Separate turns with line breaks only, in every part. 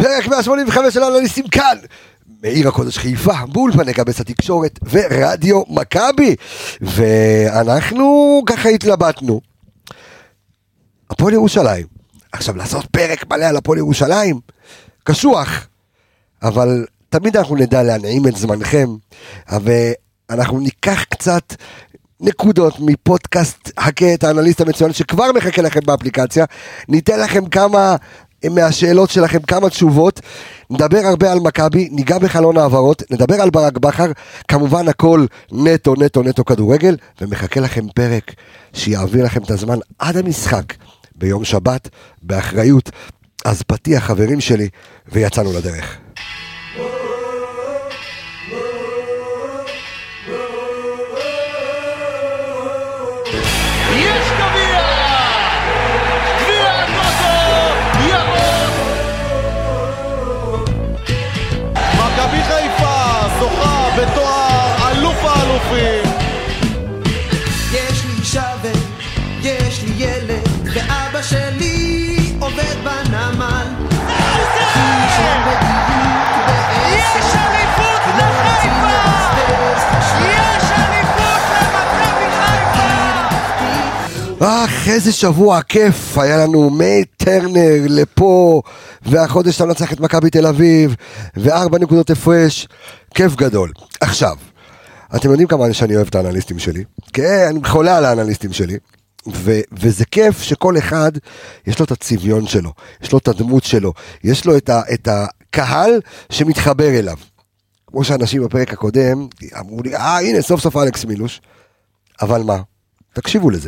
פרק 185 של האנליסטים כאן, מעיר הקודש חיפה, באולפני גבס התקשורת ורדיו מכבי. ואנחנו ככה התלבטנו, הפועל ירושלים, עכשיו לעשות פרק מלא על הפועל ירושלים, קשוח, אבל תמיד אנחנו נדע להנעים את זמנכם, ואנחנו ניקח קצת נקודות מפודקאסט חכה את האנליסט המצוין שכבר מחכה לכם באפליקציה, ניתן לכם כמה מהשאלות שלכם, כמה תשובות, נדבר הרבה על מכבי, ניגע בחלון העברות, נדבר על ברק בכר, כמובן הכל נטו נטו נטו כדורגל, ומחכה לכם פרק שיעביר לכם את הזמן עד המשחק ביום שבת באחריות. אז פתיח חברים שלי ויצאנו לדרך.
בתואר אלוף האלופים.
יש לי שווה, יש לי ילד, ואבא שלי עובד בנמל.
יש אליפות לחיפה! יש אליפות למכבי חיפה!
איזה שבוע כיף היה לנו, מטרנר לפה, והחודש אתה נצח את מכבי תל אביב, ו4 נקודות הפרש, כיף גדול. עכשיו, אתם יודעים כמה שאני אוהב את האנליסטים שלי, כן, אני חולה על האנליסטים שלי, וזה כיף שכל אחד יש לו את הצביון שלו, יש לו את הדמות שלו, יש לו את הקהל שמתחבר אליו. כמו שאנשים בפרק הקודם אמרו לי, הנה סוף סוף אלכס מילוש, אבל מה? תקשיבו לזה.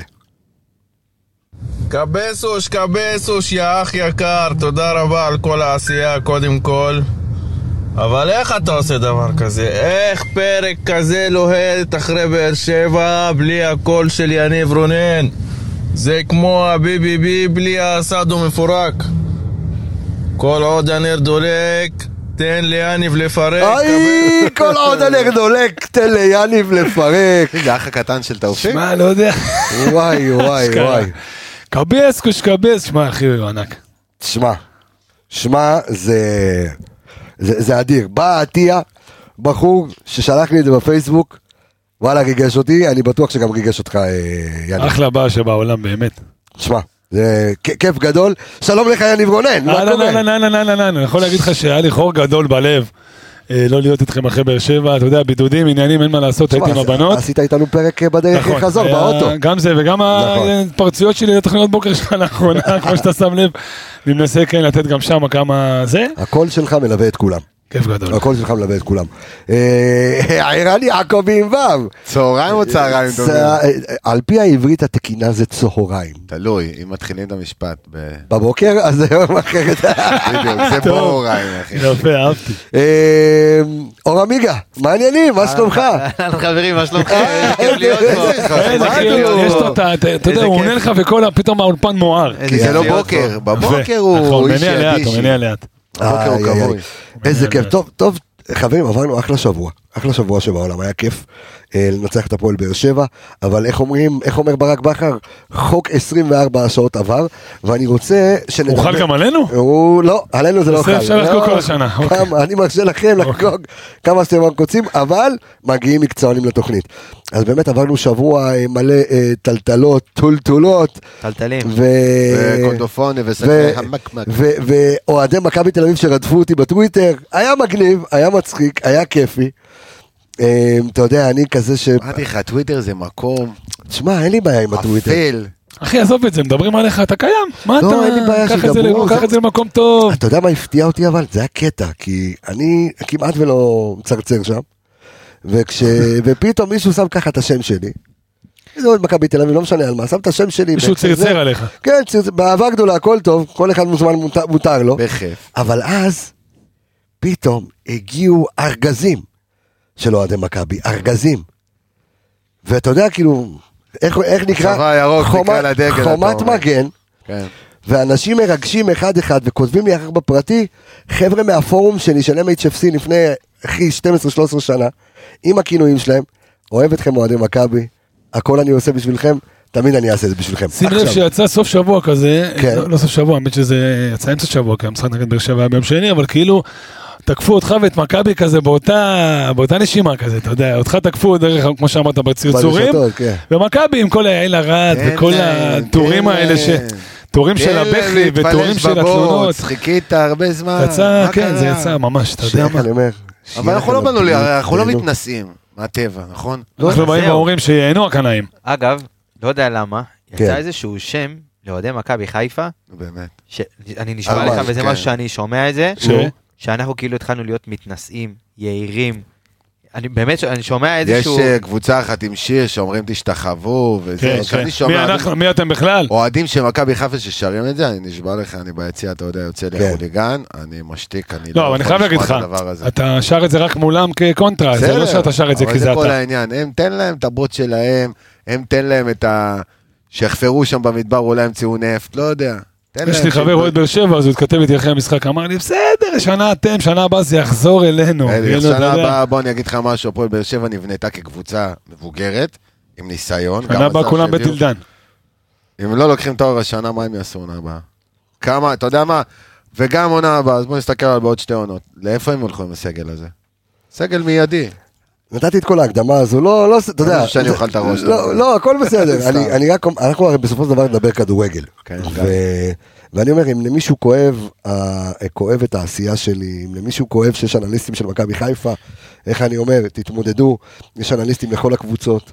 קבסוש, יא אח יקר, תודה רבה על כל העשייה קודם כל. אבל איך אתה עושה דבר כזה? איך פרק כזה לוהט אחרי באר שבע בלי הקול של יניב רונן? זה כמו הביבי בלי הסעדו מפורק. כל עוד הנר דולק, תן ליניב לפרק.
כל עוד הנר דולק, תן ליניב לפרק.
זה אח הקטן של תאופים?
מה, לא יודע.
וואי.
קבס, שמע אחי הוא ענק.
שמע, זה אדיר. בא עטיה, בחור ששלח לי את זה בפייסבוק, וואלה ריגש אותי, אני בטוח שגם ריגש אותך יניב.
אחלה בא שבעולם באמת.
שמע, זה כיף גדול. שלום לך יניב רונן, מה קורה?
אני יכול להגיד לך שהיה לי חור גדול בלב לא להיות איתכם אחרי באר שבע, אתה יודע, בידודים, עניינים, אין מה לעשות, הייתי עם הבנות.
עשית איתנו פרק בדרך חזור, באוטו.
גם זה, וגם הפרצויות שלי לתוכניות בוקר שלך לאחרונה, כמו שאתה שם לב, אני מנסה כן לתת גם שם כמה זה.
הקול שלך מלווה את כולם.
כיף גדול.
הקול שלך מלווה את כולם. ערן יעקבי עם וו.
צהריים או צהריים?
על פי העברית התקינה זה צהריים.
תלוי, אם מתחילים את המשפט
בבוקר, אז זה יום אחרת.
בדיוק, זה בוריים.
יפה, אהבתי.
אור עמיגה, מה העניינים? מה שלומך?
חברים, מה שלומך? כיף להיות פה.
יש לו, אתה יודע, הוא עונה לך וכל פתאום האולפן מואר.
כי זה לא בוקר, בבוקר הוא איש ידישי.
הוא מניע לאט.
בבוקר הוא קבוי.
איזה כיף, טוב, חברים, עברנו אחלה שבוע שבעולם, היה כיף לנצח את הפועל באר שבע, אבל איך אומר ברק בכר, חוק 24 שעות עבר, ואני רוצה
הוא חל גם עלינו?
לא, עלינו זה לא חל.
אפשר לחגוג כל השנה.
אני מרשה לכם לחגוג כמה שאתם קוצים, אבל מגיעים מקצוענים לתוכנית. אז באמת עברנו שבוע מלא טלטלות, טולטולות,
טלטלים, וקונדופוני וסקמק,
ואוהדי מכבי תל אביב שרדפו אותי בטוויטר, היה מגניב, היה מצחיק, היה כיפי. אתה יודע, אני כזה
אמרתי לך, טוויטר זה מקום,
תשמע, אין לי בעיה עם הטוויטר.
אפל.
אחי, עזוב את זה, מדברים עליך, אתה קיים. מה אתה?
לא, אין לי בעיה שידברו.
קח את זה למקום טוב.
אתה יודע מה הפתיע אותי אבל? זה היה קטע, כי אני כמעט ולא מצרצר שם, ופתאום מישהו שם ככה את השם שלי, זה עוד מכבי תל אביב, לא משנה על מה, שם את השם שלי.
מישהו צרצר עליך.
כן, באהבה גדולה, הכל טוב, כל אחד מוזמן מותר לו.
בכיף.
אבל אז, פתאום הגיעו ארגזים של אוהדי מכבי, ארגזים. ואתה יודע, כאילו, איך נקרא? חומת מגן. כן. ואנשים מרגשים אחד אחד, וכותבים לי אחר בפרטי, חבר'ה מהפורום שלי של MHFC לפני, אחי, 12-13 שנה, עם הכינויים שלהם, אוהב אתכם אוהדי מכבי, הכל אני עושה בשבילכם, תמיד אני אעשה את זה בשבילכם.
שים לב שיצא סוף שבוע כזה, לא סוף שבוע, האמת שזה יצא אמצע שבוע, כי המשחק נגד באר שבע היה ביום שני, אבל כאילו תקפו אותך ואת מכבי כזה באותה נשימה כזה, אתה יודע, אותך תקפו דרך, כמו שאמרת, בצרצורים, ומכבי עם כל העיל הרד וכל הטורים האלה טורים של הבכי וטורים של התלונות.
חיכית הרבה זמן.
יצא, כן, זה יצא ממש, אתה יודע מה.
אבל אנחנו לא באנו לי, אנחנו לא מתנסים מהטבע, נכון?
אנחנו באים ואומרים שיהנו הקנאים.
אגב, לא יודע למה, יצא איזשהו שם לאוהדי מכבי חיפה,
באמת.
אני נשמע לך וזה משהו שאני שומע את זה, שאנחנו כאילו התחלנו להיות מתנסים, יעירים, באמת, אני שומע איזשהו...
יש קבוצה אחת עם שיר שאומרים תשתחוו, וזה, שאני שומע...
מי אתם בכלל?
אוהדים של מכבי חיפה ששרים את זה, אני נשבע לך, אני ביציע, אתה יודע, יוצא לי חוליגן, אני משתיק, אני
לא אני חייב להגיד לך, אתה שר את זה רק מולם כקונטרה, זה לא שאתה שר את זה כי זה אתה.
אבל זה כל העניין, הם תן להם את הבוט שלהם, הם תן להם את ה... שיחפרו שם במדבר, אולי הם ציון נפט, לא יודע.
יש לי חבר אוהד באר שבע, אז הוא התכתב איתי אחרי המשחק, אמר לי, בסדר, שנה אתם, שנה הבאה זה יחזור אלינו.
שנה הבאה, בוא אני אגיד לך משהו, הפועל באר שבע נבנתה כקבוצה מבוגרת, עם ניסיון.
שנה הבאה כולם בית אלדן.
אם לא לוקחים תואר השנה, מה הם יעשו עונה הבאה? כמה, אתה יודע מה? וגם עונה הבאה, אז בוא נסתכל על בעוד 2 עונות. לאיפה הם הולכו עם הסגל הזה? סגל מיידי.
נתתי את כל ההקדמה הזו, לא, אתה יודע.
שאני אוכל את הראש.
לא, הכל בסדר. אנחנו הרי בסופו של דבר נדבר כדורגל. ואני אומר, אם למישהו כואב את העשייה שלי, אם למישהו כואב שיש אנליסטים של מכבי חיפה, איך אני אומר, תתמודדו, יש אנליסטים לכל הקבוצות.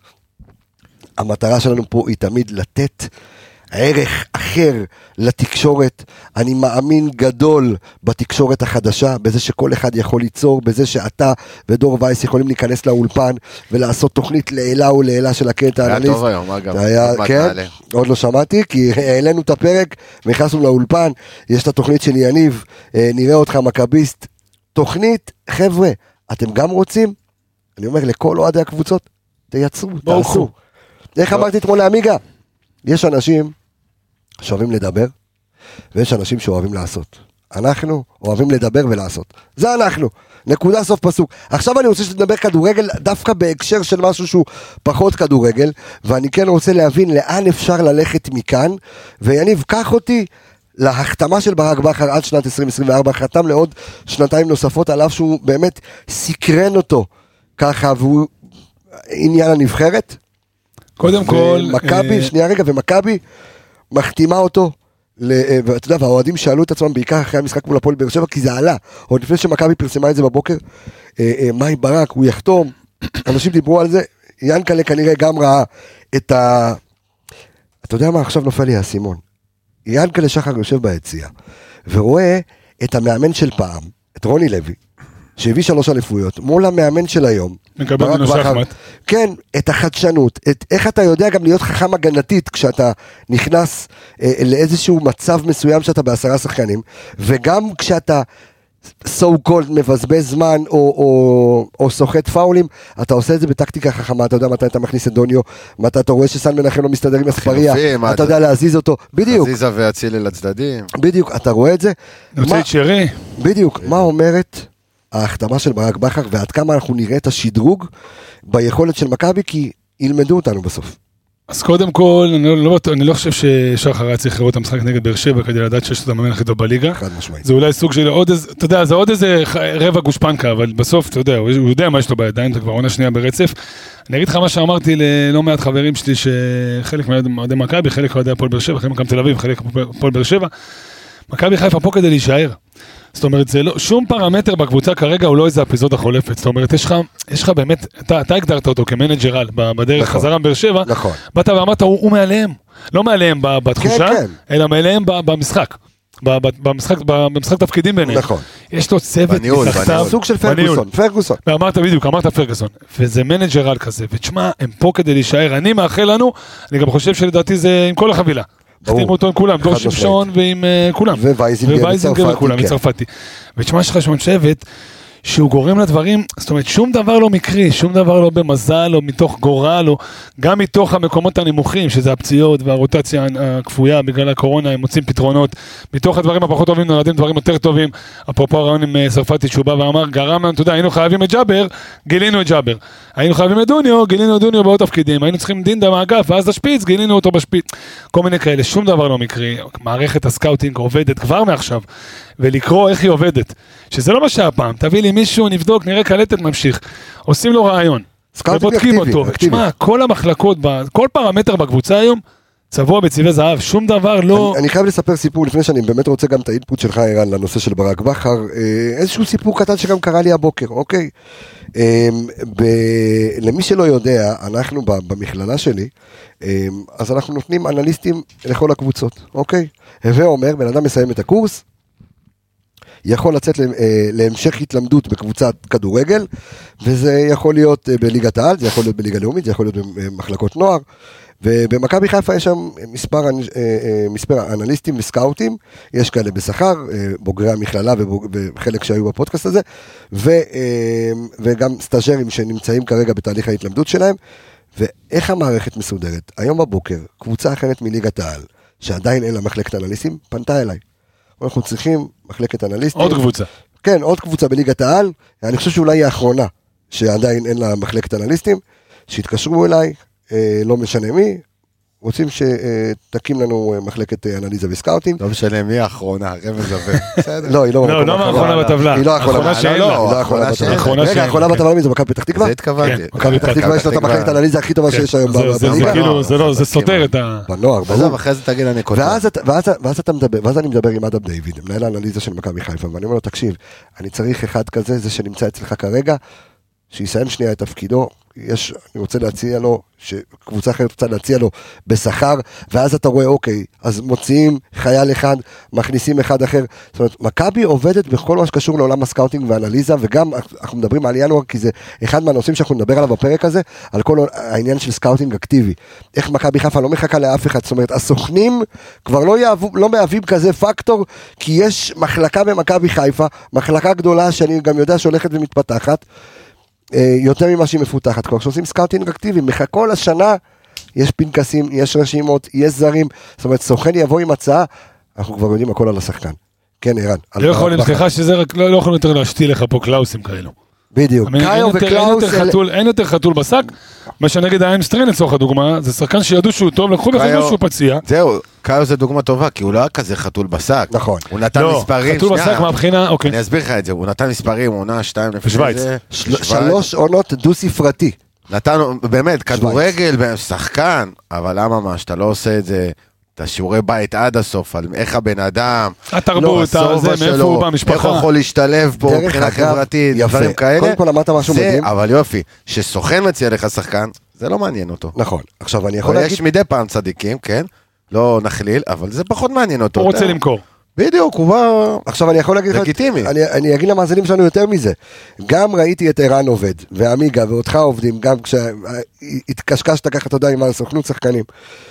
המטרה שלנו פה היא תמיד לתת ערך אחר לתקשורת. אני מאמין גדול בתקשורת החדשה, בזה שכל אחד יכול ליצור, בזה שאתה ודור וייס יכולים להיכנס לאולפן ולעשות תוכנית לעילה ולעילה של הקטע האנליסט.
היה טוב היום, אגב.
כן, עוד לא שמעתי, כי העלינו את הפרק ונכנסנו לאולפן, יש את התוכנית של יניב, נראה אותך מכביסט, תוכנית, חבר'ה, אתם גם רוצים? אני אומר לכל אוהדי הקבוצות, תייצרו, תעשו. איך אמרתי אתמול לאמיגה? יש אנשים שאוהבים לדבר, ויש אנשים שאוהבים לעשות. אנחנו אוהבים לדבר ולעשות. זה אנחנו. נקודה סוף פסוק. עכשיו אני רוצה שתדבר כדורגל, דווקא בהקשר של משהו שהוא פחות כדורגל, ואני כן רוצה להבין לאן אפשר ללכת מכאן, ויניב, קח אותי להחתמה של ברק בכר עד שנת 2024, חתם לעוד 2 נוספות, על אף שהוא באמת סקרן ככה, והוא עניין הנבחרת.
קודם כל...
מכבי, שנייה רגע, ומכבי מחתימה אותו, ואתה יודע, והאוהדים שאלו את עצמם בעיקר אחרי המשחק מול הפועל באר שבע, כי זה עלה, עוד לפני שמכבי פרסמה את זה בבוקר, מאי ברק, הוא יחתום, אנשים דיברו על זה, ינקלה כנראה גם ראה את ה... אתה יודע מה, עכשיו נופל לי האסימון, ינקלה שחר יושב ביציע, ורואה את המאמן של פעם, את רוני לוי, שהביא 3 אליפויות, מול המאמן של היום.
מקבל ממנו שחמט.
כן, את החדשנות, איך אתה יודע גם להיות חכם הגנתית, כשאתה נכנס לאיזשהו מצב מסוים שאתה ב10 שחקנים, וגם כשאתה so called מבזבז זמן, או סוחט פאולים, אתה עושה את זה בטקטיקה חכמה, אתה יודע מתי אתה מכניס את דוניו, מתי אתה רואה שסן מנחם לא מסתדר עם הספריה, אתה יודע להזיז אותו, בדיוק.
חזיזה והצילי לצדדים.
בדיוק, אתה רואה את זה.
נוצא את שרי.
בדיוק, מה אומרת ההחתמה של ברק בכר, ועד כמה אנחנו נראה את השדרוג ביכולת של מכבי, כי ילמדו אותנו בסוף.
אז קודם כל, אני לא חושב ששחר היה צריך לראות את המשחק נגד באר שבע, כדי לדעת שיש את המאמן הכי טוב בליגה. חד משמעית. זה אולי סוג של עוד איזה, אתה יודע, זה עוד איזה רבע גושפנקה, אבל בסוף, אתה יודע, הוא יודע מה יש לו בידיים, זה כבר עונה שנייה ברצף. אני אגיד לך מה שאמרתי ללא מעט חברים שלי, שחלק מאוהדי מכבי, חלק מאוהדי הפועל באר שבע, חלק מכבי תל אביב, חלק הפועל באר שבע. מכבי חיפה פה כדי להישאר. זאת אומרת, זה לא, שום פרמטר בקבוצה כרגע הוא לא איזה אפיזודה חולפת. זאת אומרת, יש לך באמת, אתה הגדרת אותו כמנג'ר על, בדרך חזרה מבאר שבע, באת ואמרת, הוא מעליהם. לא מעליהם בתחושה, אלא מעליהם במשחק. במשחק תפקידים ביניהם. נכון. יש לו צוות מתחתיו.
סוג של פרגוסון.
ואמרת בדיוק, אמרת פרגוסון. וזה מנג'ר על כזה. ותשמע, הם פה כדי להישאר. אני מאחל לנו, אני גם חושב שלדעתי זה עם כל החבילה. החתימו אותו עם כולם, דור שמשון ועם כולם.
ווייזינגר
וכולם, מצרפתי. ותשמע שלך שם שבט שהוא גורם לדברים, זאת אומרת, שום דבר לא מקרי, שום דבר לא במזל, או מתוך גורל, או גם מתוך המקומות הנמוכים, שזה הפציעות והרוטציה הכפויה בגלל הקורונה, הם מוצאים פתרונות, מתוך הדברים הפחות טובים נולדים דברים יותר טובים, אפרופו הרעיון עם סרפטי שהוא בא ואמר, גרם, אתה יודע, היינו חייבים את ג'אבר, גילינו את ג'אבר, היינו חייבים את דוניו, גילינו את דוניו בעוד תפקידים, היינו צריכים דינדה מהאגף, ואז לשפיץ, גילינו אותו בשפיץ, כל מיני כאלה, שום דבר לא מקרי, מערכת הסקאוטינג עובדת כבר מעכשיו, ולקרוא איך היא עובדת, שזה לא מה שהפעם, תביא לי מישהו, נבדוק, נראה קלטת, ממשיך, עושים לו רעיון, ובודקים אותו, תשמע, כל המחלקות, כל פרמטר בקבוצה היום, צבוע בצבעי זהב, שום דבר לא...
אני חייב לספר סיפור, לפני שאני באמת רוצה גם את האינפוט שלך, ערן, לנושא של ברק בכר, איזשהו סיפור קטן שגם קרה לי הבוקר, אוקיי? למי שלא יודע, אנחנו במכללה שלי, אז אנחנו נותנים אנליסטים לכל הקבוצות, אוקיי? הווה אומר, בן אדם מסיים את הקורס, יכול לצאת להמשך התלמדות בקבוצת כדורגל, וזה יכול להיות בליגת העל, זה יכול להיות בליגה לאומית, זה יכול להיות במחלקות נוער, ובמכבי חיפה יש שם מספר אנליסטים וסקאוטים, יש כאלה בשכר, בוגרי המכללה וחלק שהיו בפודקאסט הזה, וגם סטאז'רים שנמצאים כרגע בתהליך ההתלמדות שלהם, ואיך המערכת מסודרת? היום בבוקר, קבוצה אחרת מליגת העל, שעדיין אין לה מחלקת אנליסטים, פנתה אליי. אנחנו צריכים מחלקת אנליסטים.
עוד קבוצה.
כן, עוד קבוצה בליגת העל, אני חושב שאולי היא האחרונה, שעדיין אין לה מחלקת אנליסטים, שהתקשרו אליי, לא משנה מי, רוצים שתקים לנו מחלקת אנליזה וסקאוטינג.
לא משנה מי האחרונה, רמז עבר.
לא, היא לא
האחרונה בטבלה.
היא לא האחרונה שאין לה. רגע, האחרונה בטבלה מי זה מכבי פתח תקווה?
זה התכוונתי.
מכבי פתח תקווה יש לה את המחלקת האנליזה הכי טובה שיש היום בליגה.
זה סותר את ה...
בנוער, ברור.
אחרי זה תגיד אני כותב.
ואז אני מדבר עם אדם דיוויד, מנהל האנליזה של מכבי חיפה, ואני אומר לו, תקשיב, אני צריך אחד כזה, זה שנמצא אצלך כרגע, שיסיים שנייה את תפקידו, אני רוצה להציע לו, שקבוצה אחרת רוצה להציע לו בשכר, ואז אתה רואה, אוקיי, אז מוציאים חייל אחד, מכניסים אחד אחר, זאת אומרת, מכבי עובדת בכל מה שקשור לעולם הסקאוטינג והאנליזה, וגם אנחנו מדברים על ינואר, כי זה אחד מהנושאים שאנחנו נדבר עליו בפרק הזה, על כל העניין של סקאוטינג אקטיבי, איך מכבי חיפה לא מחכה לאף אחד, זאת אומרת, הסוכנים כבר לא מהווים כזה פקטור, כי יש מחלקה במכבי חיפה, מחלקה גדולה שאני גם יודע שהולכת ומתפתחת, יותר ממה שהיא מפותחת, כבר שעושים סקאוטינג אקטיבי, כל השנה יש פנקסים, יש רשימות, יש זרים, זאת אומרת, סוכן יבוא עם הצעה, אנחנו כבר יודעים הכל על השחקן. כן, ערן.
לא יכולים, סליחה שזה רק, לא יכולים יותר להשתיל לך פה קלאוסים כאלו.
בדיוק. קאיו וקלאוס...
אין יותר חתול בשק, מה שנגיד האמסטרן לצורך הדוגמה, זה שחקן שידעו שהוא טוב, לקחו בחשבון שהוא פציע.
זהו, קאיו זה דוגמה טובה, כי הוא לא היה כזה חתול בשק.
נכון.
הוא נתן מספרים,
חתול בשק מהבחינה, אוקיי.
אני אסביר לך את זה, הוא נתן מספרים, עונה 2
בשוויץ.
3 עונות דו ספרתי.
נתן, באמת, כדורגל, שחקן, אבל למה מה, שאתה לא עושה את זה... את השיעורי בית עד הסוף, על איך הבן אדם,
התרבות, זה מאיפה הוא במשפחה,
איך הוא יכול להשתלב פה מבחינה חברתית, דברים כאלה.
קודם כל אמרת משהו מדהים.
אבל יופי, שסוכן מציע לך שחקן, זה לא מעניין אותו.
נכון, עכשיו אני יכול להגיד...
יש מדי פעם צדיקים, כן, לא נכליל, אבל זה פחות מעניין אותו.
הוא רוצה למכור.
בדיוק, הוא בא...
עכשיו אני יכול להגיד לך...
לגיטימי.
אני אגיד למאזינים שלנו יותר מזה. גם ראיתי את ערן עובד, ועמיגה, ואותך עובדים, גם כשהתקשקשת ככה, אתה יודע, עם הסוכנות שחקנים.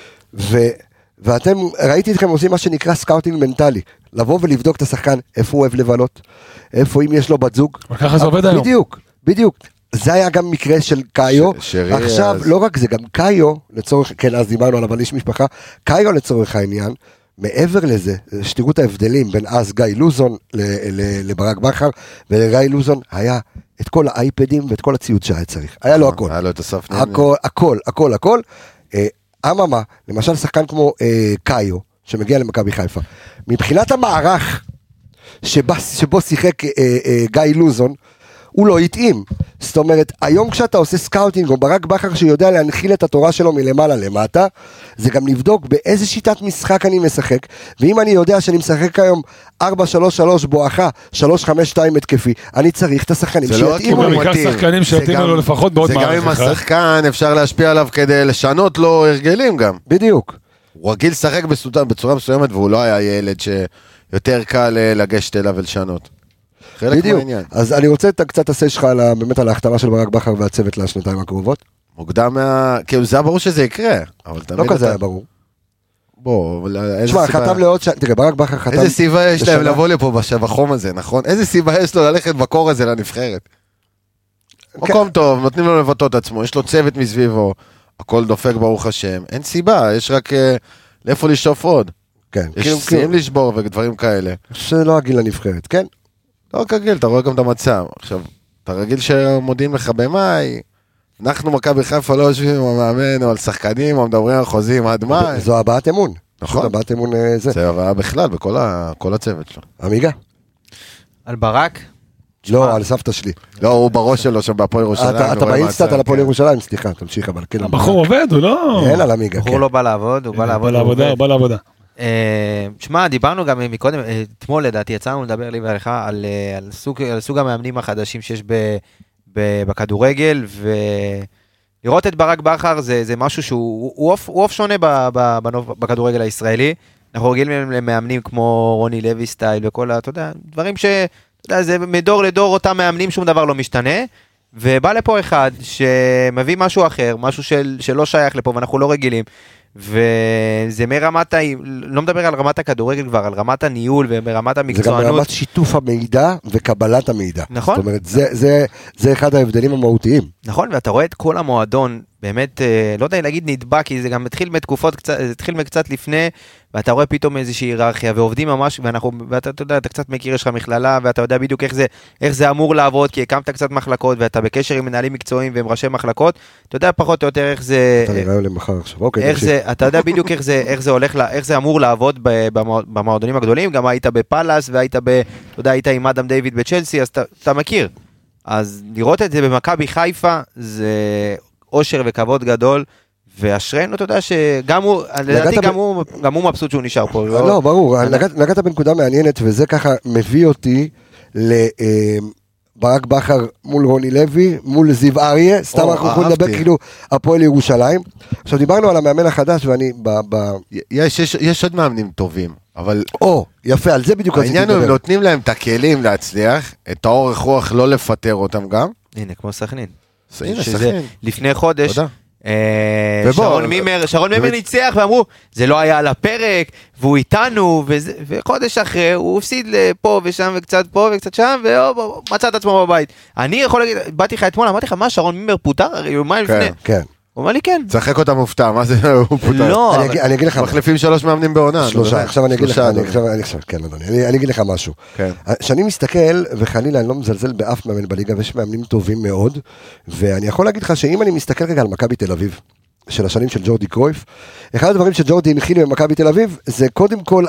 ואתם, ראיתי אתכם עושים מה שנקרא סקאוטינג מנטלי, לבוא ולבדוק את השחקן, איפה הוא אוהב לבלות, איפה אם יש לו בת זוג.
וככה זה עובד היום.
בדיוק. זה היה גם מקרה של קאיו, עכשיו לא רק זה, גם קאיו, לצורך, כן אז דיברנו עליו על איש משפחה, קאיו לצורך העניין, מעבר לזה, שתראו את ההבדלים בין אז גיא לוזון לברק בכר, ולגיא לוזון היה את כל האייפדים ואת כל הציוד שהיה צריך, היה לו הכל.
היה לו את הסף.
הכל. אממה, למשל שחקן כמו קאיו, שמגיע למכבי חיפה, מבחינת המערך שבו שיחק גיא לוזון, הוא לא יתאים. זאת אומרת, היום כשאתה עושה סקאוטינג, או ברק בכר שיודע להנחיל את התורה שלו מלמעלה למטה, זה גם לבדוק באיזה שיטת משחק אני משחק, ואם אני יודע שאני משחק היום 4-3-3 בואכה, 3-5-2 התקפי, אני צריך את השחקנים שיתאימו.
הוא גם יקח שחקנים שיתאימו לו לפחות בעוד מערך אחד.
זה גם עם השחקן אפשר להשפיע עליו כדי לשנות לו הרגלים גם.
בדיוק.
הוא רגיל לשחק בצורה מסוימת, והוא לא היה ילד שיותר קל לגשת אליו ולשנות.
בדיוק, אז אני רוצה את קצת הסי שלך באמת על ההחתמה של ברק בכר והצוות לשנתיים הקרובות.
מוקדם כאילו זה היה ברור שזה יקרה, אבל
לא כזה היה ברור.
בוא,
תשמע, חתם לעוד תראה, ברק בכר חתם...
איזה סיבה יש להם לבוא לפה בחום הזה, נכון? איזה סיבה יש לו ללכת בקור הזה לנבחרת? מקום טוב, נותנים לו לבטא את עצמו, יש לו צוות מסביבו, הכל דופק ברוך השם, אין סיבה, יש רק לאיפה לשאוף עוד.
כן.
יש שיאים לשבור ודברים כאלה.
זה לא הגיל לנבחרת, כן?
לא רק הגיל, אתה רואה גם את המצב. עכשיו, אתה רגיל שמודיעים לך במאי, אנחנו מכבי חיפה לא יושבים עם המאמן או על שחקנים, או מדברים על חוזים עד מאי.
זו הבעת אמון.
נכון.
הבעת אמון זה.
זה הבעה בכלל, בכל הצוות שלו.
עמיגה?
על ברק?
לא, על סבתא שלי.
לא, הוא בראש שלו שם בהפועל ירושלים.
אתה באינסטאט על הפועל ירושלים, סליחה, תמשיך, אבל כן.
הבחור עובד, הוא לא...
אין על עמיגה, כן.
בחור לא בא לעבוד, הוא בא לעבוד.
הוא בא לעבודה.
שמע, דיברנו גם מקודם, אתמול לדעתי, יצאנו לדבר לי ולך על סוג המאמנים החדשים שיש בכדורגל, ולראות את ברק בכר זה משהו שהוא אוף שונה בכדורגל הישראלי. אנחנו רגילים למאמנים כמו רוני לוי סטייל וכל, אתה יודע, דברים זה מדור לדור אותם מאמנים, שום דבר לא משתנה, ובא לפה אחד שמביא משהו אחר, משהו שלא שייך לפה ואנחנו לא רגילים, וזה מרמת, לא מדבר על רמת הכדורגל כבר, על רמת הניהול ומרמת המקצוענות.
זה גם רמת שיתוף המידע וקבלת המידע.
נכון.
זאת אומרת, זה אחד ההבדלים המהותיים.
נכון, ואתה רואה את כל המועדון, באמת, לא יודע להגיד נדבק, כי זה גם התחיל מתקופות, זה התחיל מקצת לפני, ואתה רואה פתאום איזושהי היררכיה, ועובדים ממש, ואתה יודע, אתה קצת מכיר, יש לך מכללה, ואתה יודע בדיוק איך זה אמור לעבוד, כי הקמת קצת מחלקות, ואתה בקשר עם מנהלים מקצועיים ועם ראשי מחלקות, אתה יודע פחות או יותר איך זה...
אתה נראה למחר עכשיו, אוקיי.
אתה יודע בדיוק איך זה הולך, איך זה אמור לעבוד במועדונים הגדולים, גם היית בפלאס, והיית היית עם אדם דיוויד בצ'לסי, אז אתה מכיר. אז לראות את זה במכבי חיפה, זה אושר וכבוד גדול, ואשרנו, אתה יודע שגם הוא, לדעתי גם הוא מבסוט שהוא נשאר פה.
לא, ברור, נגעת בנקודה מעניינת, וזה ככה מביא אותי לברק בכר מול רוני לוי, מול זיו אריה, סתם אנחנו יכולים לדבר כאילו הפועל ירושלים. עכשיו דיברנו על המאמן החדש, ואני...
יש עוד מאמנים טובים, אבל...
יפה, על זה בדיוק רציתי לדבר.
העניין הוא, נותנים להם את הכלים להצליח, את האורך רוח לא לפטר אותם גם.
הנה, כמו סכנין.
הנה, סכנין.
לפני חודש...
תודה.
שרון מימר ניצח ואמרו זה לא היה על הפרק והוא איתנו וחודש אחרי הוא הפסיד לפה ושם וקצת פה וקצת שם ומצא את עצמו בבית. אני יכול להגיד, באתי לך אתמול, אמרתי לך מה, שרון מימר פוטר? הרי יומיים לפני.
כן.
הוא אמר לי כן.
צחק אותה מופתע, מה זה הוא פוטר?
לא,
אני אגיד לך,
מחליפים 3 מאמנים בעונה.
3, עכשיו אני אגיד לך, כן אדוני, אני אגיד לך משהו. שאני מסתכל, וחלילה אני לא מזלזל באף מאמן בליגה, ויש מאמנים טובים מאוד, ואני יכול להגיד לך שאם אני מסתכל רגע על מכבי תל אביב, של השנים של ג'ורדי קרויף, אחד הדברים שג'ורדי הנחיל במכבי תל אביב, זה קודם כל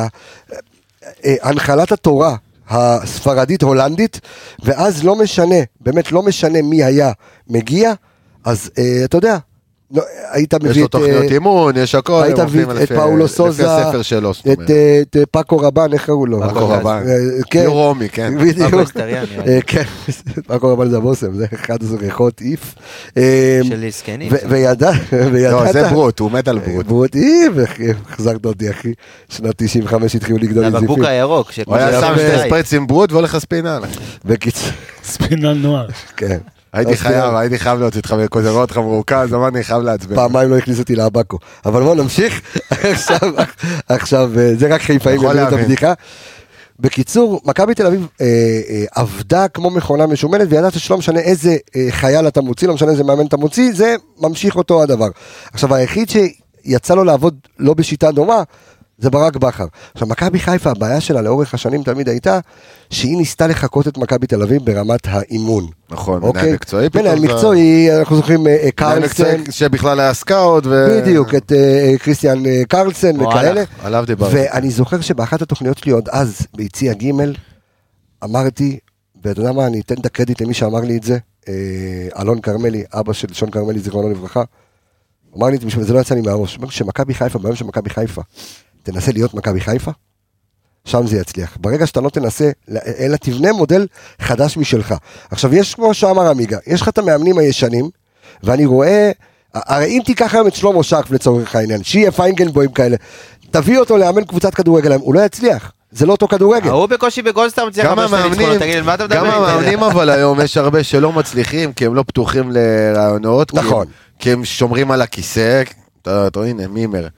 הנחלת התורה הספרדית הולנדית, ואז לא משנה, באמת לא משנה מי היה מגיע, אז אתה יודע, היית מביא את...
יש לו תוכניות אימון, יש הכל.
היית מביא את פאולו סוזה,
לפי הספר שלו.
את פאקו רבן, איך קראו לו?
פאקו רבן. רומי, כן.
בדיוק. כן, פאקו רבן זה הבוסם, זה אחד הזריחות איף.
של סקנים.
לא,
זה ברוט, הוא מת על ברוט.
ברוט איף, החזרת אותי אחי. שנת 95 התחילו לגדול
איזיפים. זה בבוק הירוק.
הוא היה שם 2 ספרץ עם ברוט והולך לספינל.
בקיצור.
ספינל נוער.
כן.
הייתי חייב להיות איתך בכוזרות לך מרוכז, אבל אני חייב לעצבן.
פעמיים לא הכניס אותי לאבקו. אבל בוא נמשיך. עכשיו, זה רק חיפאים יביאו את הבדיחה. בקיצור, מכבי תל אביב עבדה כמו מכונה משומנת, וידעת שלא משנה איזה חייל אתה מוציא, לא משנה איזה מאמן אתה מוציא, זה ממשיך אותו הדבר. עכשיו, היחיד שיצא לו לעבוד לא בשיטה דומה, זה ברק בכר. עכשיו, מכבי חיפה, הבעיה שלה לאורך השנים תמיד הייתה, שהיא ניסתה לחכות את מכבי תל אביב ברמת האימון.
נכון, מנהל מקצועי.
מנהל מקצועי, אנחנו זוכרים קרלסן.
שבכלל היה סקאוט.
בדיוק, את קריסטיאן קרלסן וכאלה.
עליו דיברתי.
ואני זוכר שבאחת התוכניות שלי עוד אז, ביציע ג' אמרתי, ואתה יודע מה, אני אתן את הקרדיט למי שאמר לי את זה, אלון קרמלי, אבא של שון קרמלי, זיכרונו לברכה, אמר לי, זה לא יצא לי מהראש, שמכבי חיפה, ביום שמכבי חיפה, תנסה להיות מכבי חיפה, שם זה יצליח. ברגע שאתה לא תנסה, אלא תבנה מודל חדש משלך. עכשיו, יש כמו שאמר עמיגה, יש לך את המאמנים הישנים, ואני רואה, הרי אם תיקח היום את שלמה שרף לצורך העניין, שיהיה פיינגלבוים כאלה, תביא אותו לאמן קבוצת כדורגל, הוא לא יצליח. זה לא אותו כדורגל.
הוא בקושי בגולדסטאר מצליח הרבה שני ניצחונות, תגיד, מה אתה מדבר?
גם המאמנים אבל היום יש הרבה שלא מצליחים, כי הם לא פתוחים לרעיונות,
נכון.
כי הם שומרים על הכיסא, אתה הנה, מימר.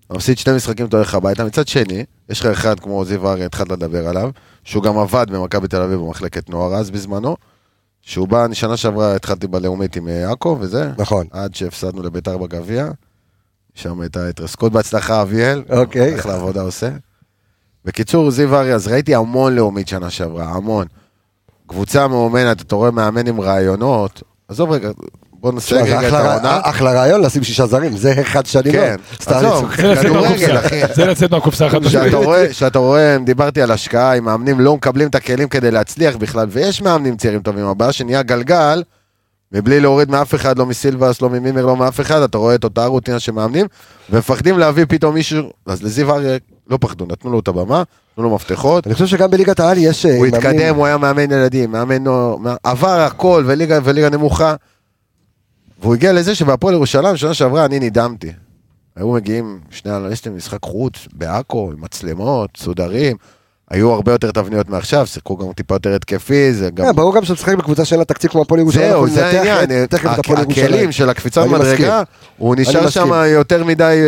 מפסיד 2 משחקים, אתה הולך הביתה. מצד שני, יש לך אחד כמו זיו אריה, התחלת לדבר עליו, שהוא גם עבד במכבי תל אביב במחלקת נוער אז בזמנו, שהוא בא, שנה שעברה התחלתי בלאומית עם עכו וזה,
נכון.
עד שהפסדנו לביתר בגביע, שם הייתה התרסקות בהצלחה אביאל,
אוקיי.
איך לעבודה עושה. בקיצור, זיו אריה, אז ראיתי המון לאומית שנה שעברה, המון. קבוצה מאומנת, אתה רואה מאמן עם רעיונות, עזוב רגע, בוא נעשה רגע את העונה.
אחלה רעיון לשים 6 זרים, זה אחד שאני לא.
כן, עזוב,
זה לצאת מהקופסה אחת.
שאתה רואה, דיברתי על השקעה, אם מאמנים לא מקבלים את הכלים כדי להצליח בכלל, ויש מאמנים צעירים טובים, הבעיה שנהיה גלגל, מבלי להוריד מאף אחד, לא מסילבס, לא ממימר, לא מאף אחד, אתה רואה את אותה רוטינה שמאמנים, ומפחדים להביא פתאום מישהו, אז לזיו אריה לא פחדו, נתנו לו את הבמה, נתנו לו מפתחות.
אני חושב שגם בליגת העל יש...
הוא התקדם, הוא היה מאמן ילדים, עבר הכל, וליגה נמוכה, והוא הגיע לזה שבהפועל ירושלים, שנה שעברה, אני נדהמתי. היו מגיעים שני אנליסטים משחק חוץ, בעכו, עם מצלמות, סודרים, היו הרבה יותר תבניות מעכשיו, שיחקו גם טיפה יותר התקפי, זה גם...
ברור גם שמשחק בקבוצה שאין לה תקציב כמו הפועל ירושלים.
זהו, זה העניין, הכלים של הקפיצת מדרגה, הוא נשאר שם יותר מדי...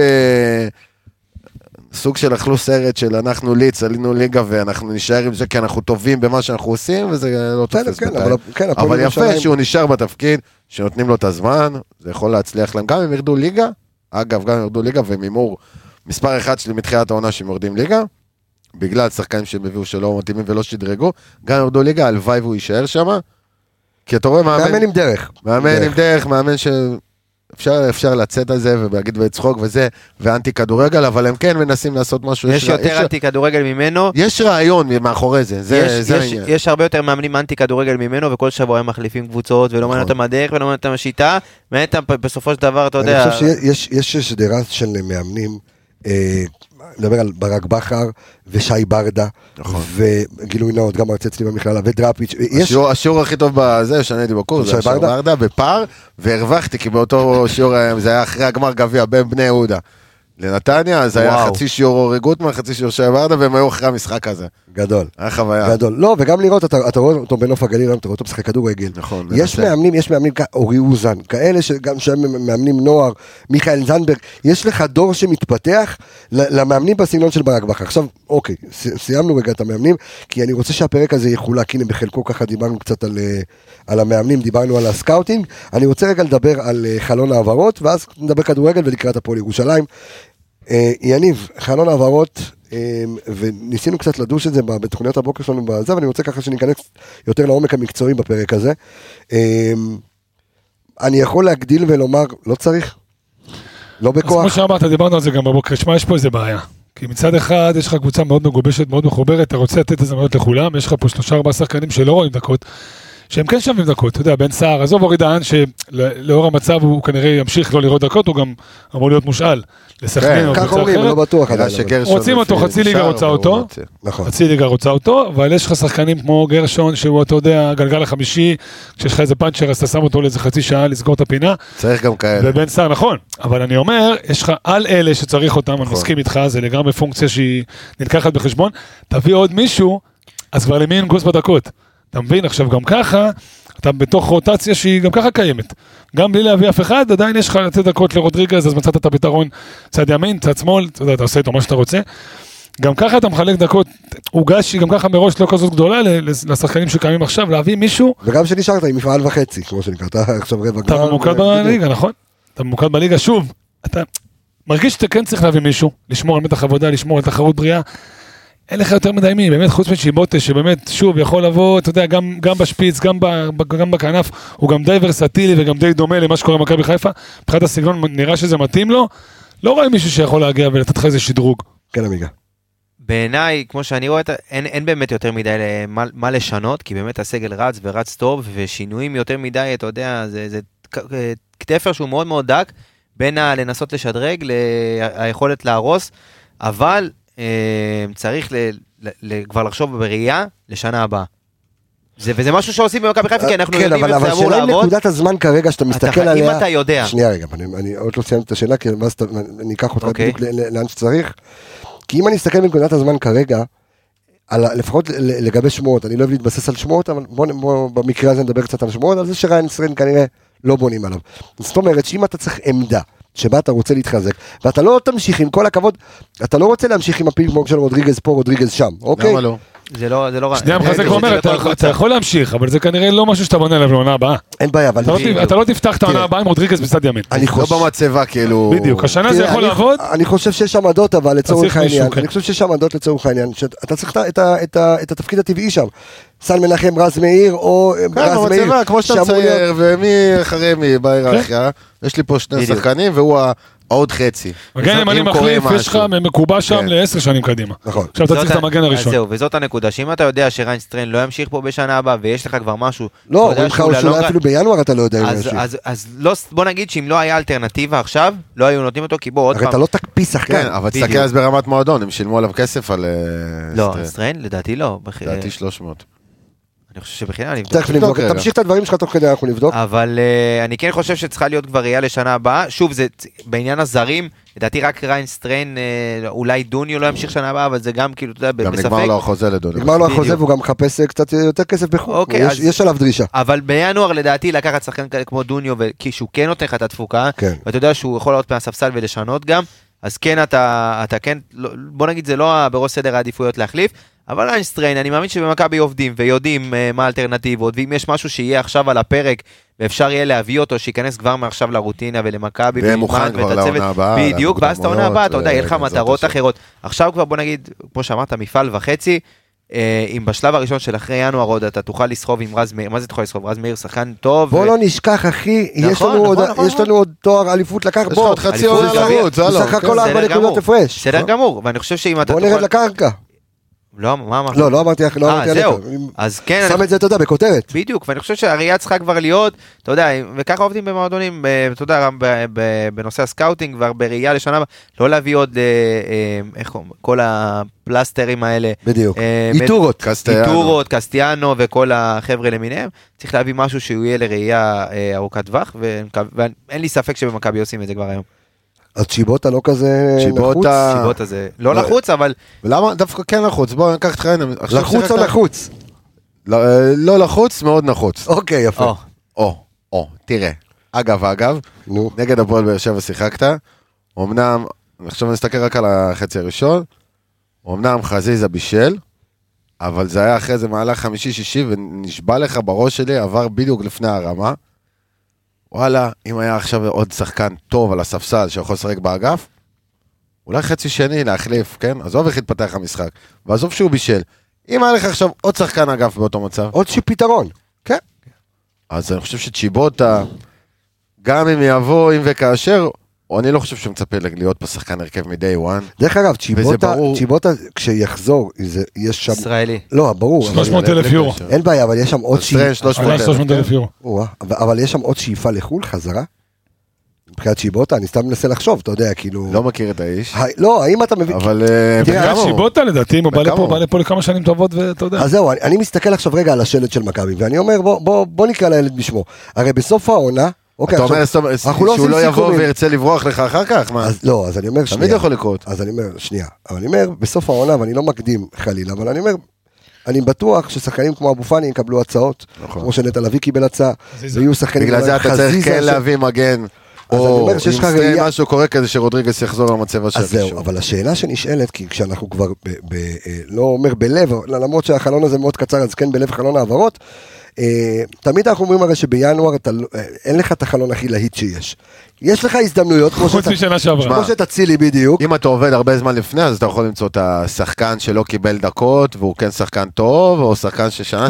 סוג של אכלו סרט של אנחנו ליץ, עלינו ליגה ואנחנו נשאר עם זה כי אנחנו טובים במה שאנחנו עושים וזה לא תופס בינתיים. אבל יפה שהוא נשאר בתפקיד, שנותנים לו את הזמן, זה יכול להצליח להם. גם אם ירדו ליגה, אגב, גם אם ירדו ליגה ומימור מספר אחד שלי מתחילת העונה שהם יורדים ליגה, בגלל שחקנים שהם הביאו שלא מתאימים ולא שדרגו, גם אם ירדו ליגה, הלוואי והוא יישאר שם, כי אתה רואה מאמן עם דרך. מאמן עם דרך, מאמן ש... אפשר לצאת על זה ולהגיד ולצחוק וזה, ואנטי כדורגל, אבל הם כן מנסים לעשות משהו.
יש יותר אנטי כדורגל ממנו.
יש רעיון מאחורי זה, זה העניין.
יש הרבה יותר מאמנים אנטי כדורגל ממנו, וכל שבוע הם מחליפים קבוצות, ולא מעניין אותם הדרך, ולא מעניין אותם השיטה, בסופו של דבר, אתה יודע...
אני חושב שיש שדרה של מאמנים, נדבר על ברק בכר ושי ברדה, וגילוי נאות, גם מרצה אצלי במכללה, ודראפיץ'.
השיעור הכי טוב בזה, שאני הייתי בקורס, זה שי ברדה בפאר, והרווחתי, כי באותו שיעור, זה היה אחרי הגמר גביע, בין בני יהודה לנתניה, אז היה חצי שיעור אורי גוטמן, חצי שיעור שי ברדה, והם היו אחרי המשחק הזה.
גדול.
היה חוויה.
גדול. לא, וגם לראות, אתה רואה אותו בנוף הגליל, אתה רואה אותו משחק כדורגל.
נכון.
יש מאמנים, אורי אוזן, כאלה שגם שהם מאמנים נוער, מיכאל זנברג, יש לך דור שמתפתח למאמנים בסגנון של ברק בכר. עכשיו, אוקיי, סיימנו רגע את המאמנים, כי אני רוצה שהפרק הזה יחולק, הנה בחלקו ככה דיברנו קצת על המאמנים, דיברנו על הסקאוטינג, אני רוצה רגע לדבר על חלון העברות, ואז נדבר כדורגל ולקראת הפועל ירושלים. יניב, חלון העברות, וניסינו קצת לדוש את זה בתוכניות הבוקר שלנו בזה, ואני רוצה ככה שניכנס יותר לעומק המקצועי בפרק הזה. אני יכול להגדיל ולומר, לא צריך, לא בכוח.
אז כמו שאמרת, דיברנו על זה גם בבוקר, שמה יש פה איזה בעיה. כי מצד אחד יש לך קבוצה מאוד מגובשת, מאוד מחוברת, אתה רוצה לתת הזדמנויות לכולם, יש לך פה 3-4 שחקנים שלא רואים דקות, שהם כן שווים דקות, אתה יודע, בן סער, עזוב אורי דהן, שלאור המצב הוא כנראה ימשיך לא לראות דקות, הוא גם אמור להיות מושאל, לשחקנים או קבוצה אחרת.
לא בטוח.
רוצים אותו, חצי ליגה רוצה אותו, חצי ליגה רוצה אותו, אבל יש לך שחקנים כמו גרשון, שהוא, אתה יודע, הגלגל החמישי, כשיש לך איזה פאנצ'ר, אז אתה שם אותו לאיזה חצי שעה לסגור את הפינה.
צריך גם כאלה.
ובן סער, נכון, אבל אני אומר, יש לך על אלה שצריך אותם, אני מסכים איתך, זה לגמרי פונקציה שהיא נלקחת בחשבון, תביא עוד מישהו, אז כבר למי ינגוס בדקות. אתה מבין, עכשיו גם ככה, אתה בתוך רוטציה שהיא גם ככה קיימת. גם בלי להביא אף אחד, עדיין יש לך לתת דקות לרודריגז, אז מצאת את הפתרון צד ימין, צד שמאל, אתה עושה איתו מה שאתה רוצה. גם ככה אתה מחלק דקות, הוגש שהיא גם ככה מראש לא כזאת גדולה לשחקנים שקיימים עכשיו, להביא מישהו.
וגם שנשארת עם מפעל וחצי, כמו שנקרא, אתה עכשיו רבע גמר.
אתה ממוקד בליגה, נכון? אתה ממוקד בליגה, שוב, אתה מרגיש שאתה כן צריך להביא מישהו, לשמור על מתח עבודה, לשמור על תחרות בריאה. אין לך יותר מדי מי, באמת חוץ משיבוטה, שבאמת, שוב, יכול לבוא, אתה יודע, גם בשפיץ, גם בכנף, הוא גם די ורסטילי וגם די דומה למה שקורה במכבי חיפה, מבחינת הסגנון נראה שזה מתאים לו, לא רואה מישהו שיכול להגיע ולתת לך איזה שדרוג.
כן, עמיגה.
בעיניי, כמו שאני רואה, אין באמת יותר מדי מה לשנות, כי באמת הסגל רץ ורץ טוב, ושינויים יותר מדי, אתה יודע, זה כתפר שהוא מאוד מאוד דק, בין לנסות לשדרג, היכולת להרוס, אבל צריך כבר לחשוב בראייה לשנה הבאה. וזה משהו שעושים במכבי חיפה, כי אנחנו יודעים איך זה אמור לעבוד.
אבל נקודת הזמן כרגע שאתה מסתכל עליה...
אם אתה יודע.
שנייה רגע, אני עוד לא סיימתי את השאלה, כי אז אני אקח אותך בדיוק לאן שצריך. כי אם אני אסתכל בנקודת הזמן כרגע, לפחות לגבי שמועות, אני לא אוהב להתבסס על שמועות, אבל בוא במקרה הזה נדבר קצת על שמועות, על זה שריין סרין כנראה לא בונים עליו. זאת אומרת שאם אתה צריך עמדה, שבה אתה רוצה להתחזק, ואתה לא תמשיך עם כל הכבוד, אתה לא רוצה להמשיך עם הפינג פונג של רודריגז פה, רודריגז שם, אוקיי?
למה לא?
זה לא רע.
שנייה מחזק ואומר, אתה יכול להמשיך, אבל זה כנראה לא משהו שאתה בונה עליו לעונה הבאה.
אין בעיה, אבל...
אתה לא תפתח את העונה הבאה עם רודריגז בצד ימין.
לא במצבה, כאילו...
בדיוק, השנה זה יכול לעבוד.
אני חושב שיש עמדות, אבל לצורך העניין, אני חושב שיש עמדות לצורך העניין, שאתה צריך את התפקיד הטבעי שם. סן מנחם, רז מאיר, או רז מאיר.
במצבה, כמו שאתה מצייר, ומי אחרי מי בהיררכיה. יש לי פה שני שחקנים, והוא עוד חצי.
מגן ימני מחליף, יש לך מקובע שם ל10 שנים קדימה.
נכון.
עכשיו אתה צריך את המגן הראשון.
זהו, וזאת הנקודה, שאם אתה יודע שריינסטריין לא ימשיך פה בשנה הבאה, ויש לך כבר משהו...
לא, אומרים לך שאולי אפילו בינואר אתה לא יודע אם ימשיך.
אז בוא נגיד שאם לא היה אלטרנטיבה עכשיו, לא היו נותנים אותו, כי בוא עוד פעם...
הרי אתה לא תקפיס שחקן.
כן, אבל תסתכל אז ברמת מועדון, הם שילמו עליו כסף על...
לא, סטריין, לדעתי לא.
לדעתי 300.
אני חושב שבחינה אני
תכף נבדוק, תמשיך את הדברים שלך תוך כדי אנחנו נבדוק.
אבל אני כן חושב שצריכה להיות כבר ראייה לשנה הבאה. שוב, זה בעניין הזרים, לדעתי רק ריינסטריין, אולי דוניו לא ימשיך שנה הבאה, אבל זה גם כאילו, אתה יודע,
גם
בספק.
נגמר לו החוזה לדוניו.
נגמר לו החוזה והוא גם מחפש קצת יותר כסף בחו"ל. יש עליו דרישה.
אבל בינואר לדעתי לקחת שחקן כמו דוניו, כי שהוא כן נותן לך את התפוקה, ואתה יודע שהוא יכול לעלות מהספסל ולשנות גם, אז כן אתה כן, בוא נגיד זה לא בראש סדר העדיפויות להחליף, אבל ריינסטריין, אני מאמין שבמכבי עובדים ויודעים מה האלטרנטיבות, ואם יש משהו שיהיה עכשיו על הפרק, ואפשר יהיה להביא אותו, שייכנס כבר מעכשיו לרוטינה ולמכבי,
ויהיה מוכן כבר לעונה הבאה.
בדיוק, ואז את העונה הבאה, אתה יודע, יהיה לך מטרות אחרות. עכשיו כבר בוא נגיד, כמו שאמרת, מפעל וחצי, אם בשלב הראשון של אחרי ינואר עוד אתה תוכל לסחוב עם רז מאיר, מה זה תוכל לסחוב? רז מאיר שחקן טוב.
בוא לא נשכח אחי, יש לנו עוד תואר אליפות לקח,
יש עוד חצי עונה לרוץ,
הוא שחק כל 4 נקודות הפרש.
בסדר גמור, ואני חושב שאם אתה
בוא נרד לקרקע.
לא, מה אמרת?
לא אמרתי
זהו, אז כן.
שם את זה, אתה יודע, בכותרת.
בדיוק, ואני חושב שהראייה צריכה כבר להיות, אתה יודע, וככה עובדים במועדונים, אתה יודע, בנושא הסקאוטינג, כבר בראייה לשנה, לא להביא עוד, איך כל הפלסטרים האלה.
בדיוק.
איתורות, קסטיאנו וכל החבר'ה למיניהם, צריך להביא משהו שהוא יהיה לראייה ארוכת טווח, ואין לי ספק שבמכבי עושים את זה כבר היום.
אז צ'יבוטה לא כזה נחוץ?
צ'יבוטה זה לא לחוץ, אבל...
ולמה דווקא כן לחוץ? בואו נקח את חיינה.
לחוץ או נחוץ?
לא לחוץ, מאוד נחוץ.
אוקיי, יפה.
תראה. אגב, נגד הפועל באר שבע שיחקת, אמנם, עכשיו אני אסתכל רק על החצי הראשון, אמנם חזיזה בישל, אבל זה היה אחרי זה מהלך חמישי-שישי, ונשבע לך בראש שלי, עבר בדיוק לפני הרמה, וואלה, אם היה עכשיו עוד שחקן טוב על הספסל שיכול לשחק באגף, אולי חצי שני להחליף, כן? עזוב איך יתפתח המשחק, ועזוב שהוא בישל. אם היה לך עכשיו עוד שחקן אגף באותו מצב.
עוד פתרון.
כן. אז אני חושב שצ'יבוטה, גם אם יבוא, אם וכאשר, אני לא חושב שמצפה להיות פה שחקן הרכב מדי וואן.
דרך אגב, צ'יבוטה כשיחזור, יש שם...
ישראלי.
לא, ברור.
300,000 יורו.
אין בעיה, אבל יש שם עוד שאיפה.
300,000 יורו.
אבל יש שם עוד שאיפה לחול, חזרה. מבחינת צ'יבוטה, אני סתם מנסה לחשוב, אתה יודע, כאילו...
לא מכיר את האיש.
לא, האם אתה מבין...
אבל...
מבחינת צ'יבוטה לדעתי, אם הוא בא לפה לכמה שנים טובות, ואתה יודע.
אז זהו, אני מסתכל עכשיו רגע על השלט של מכבי, ואני אומר, בוא נקרא לילד בשמו. הרי בסוף העונה...
אתה אומר שהוא לא יבוא וירצה לברוח לך אחר כך?
לא, אז אני אומר שנייה.
תמיד יכול לקרות.
אז אני אומר, שנייה. אבל אני אומר, בסוף העונה, ואני לא מקדים חלילה, אבל אני אומר, אני בטוח ששחקנים כמו אבו פאני יקבלו הצעות, כמו שנטע לביא קיבל הצעה, ויהיו שחקנים...
בגלל זה אתה צריך כן להביא מגן, או אם משהו קורה כזה שרודריגס יחזור למצב השני.
אז זהו, אבל השאלה שנשאלת, כי כשאנחנו כבר, לא אומר בלב, למרות שהחלון הזה מאוד קצר, אז כן בלב חלון העברות, תמיד אנחנו אומרים הרי שבינואר אין לך את החלון הכי להיט שיש. יש לך הזדמנויות כמו שתצילי בדיוק.
אם אתה עובד הרבה זמן לפני, אז אתה יכול למצוא את השחקן שלא קיבל דקות, והוא כן שחקן טוב, או שחקן ששנה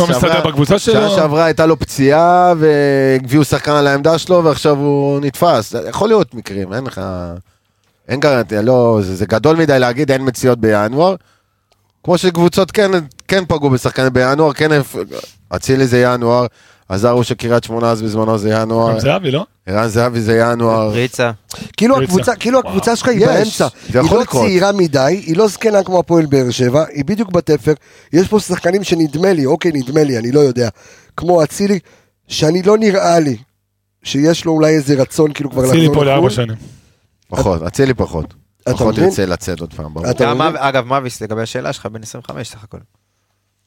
שעברה הייתה לו פציעה, והביאו שחקן על העמדה שלו, ועכשיו הוא נתפס. יכול להיות מקרים, אין לך... אין גרנטיה, לא, זה גדול מדי להגיד, אין מציאות בינואר. כמו שקבוצות כן פגעו בשחקנים בינואר, כן אצילי זה ינואר, עזרו שקריית שמונה אז בזמנו זה ינואר.
ערן זהבי, לא?
ערן זהבי זה ינואר.
פריצה.
כאילו הקבוצה שלך היא באמצע, היא לא צעירה מדי, היא לא זקנה כמו הפועל באר שבע, היא בדיוק בתפר, יש פה שחקנים שנדמה לי, אוקיי נדמה לי, אני לא יודע, כמו אצילי, שאני לא נראה לי, שיש לו אולי איזה רצון כאילו כבר...
אצילי פה ל4 שנים.
פחות, אצילי פחות. פחות ירצה לצאת עוד פעם.
אגב, מביס לגבי השאלה שלך בין 25 סך הכל.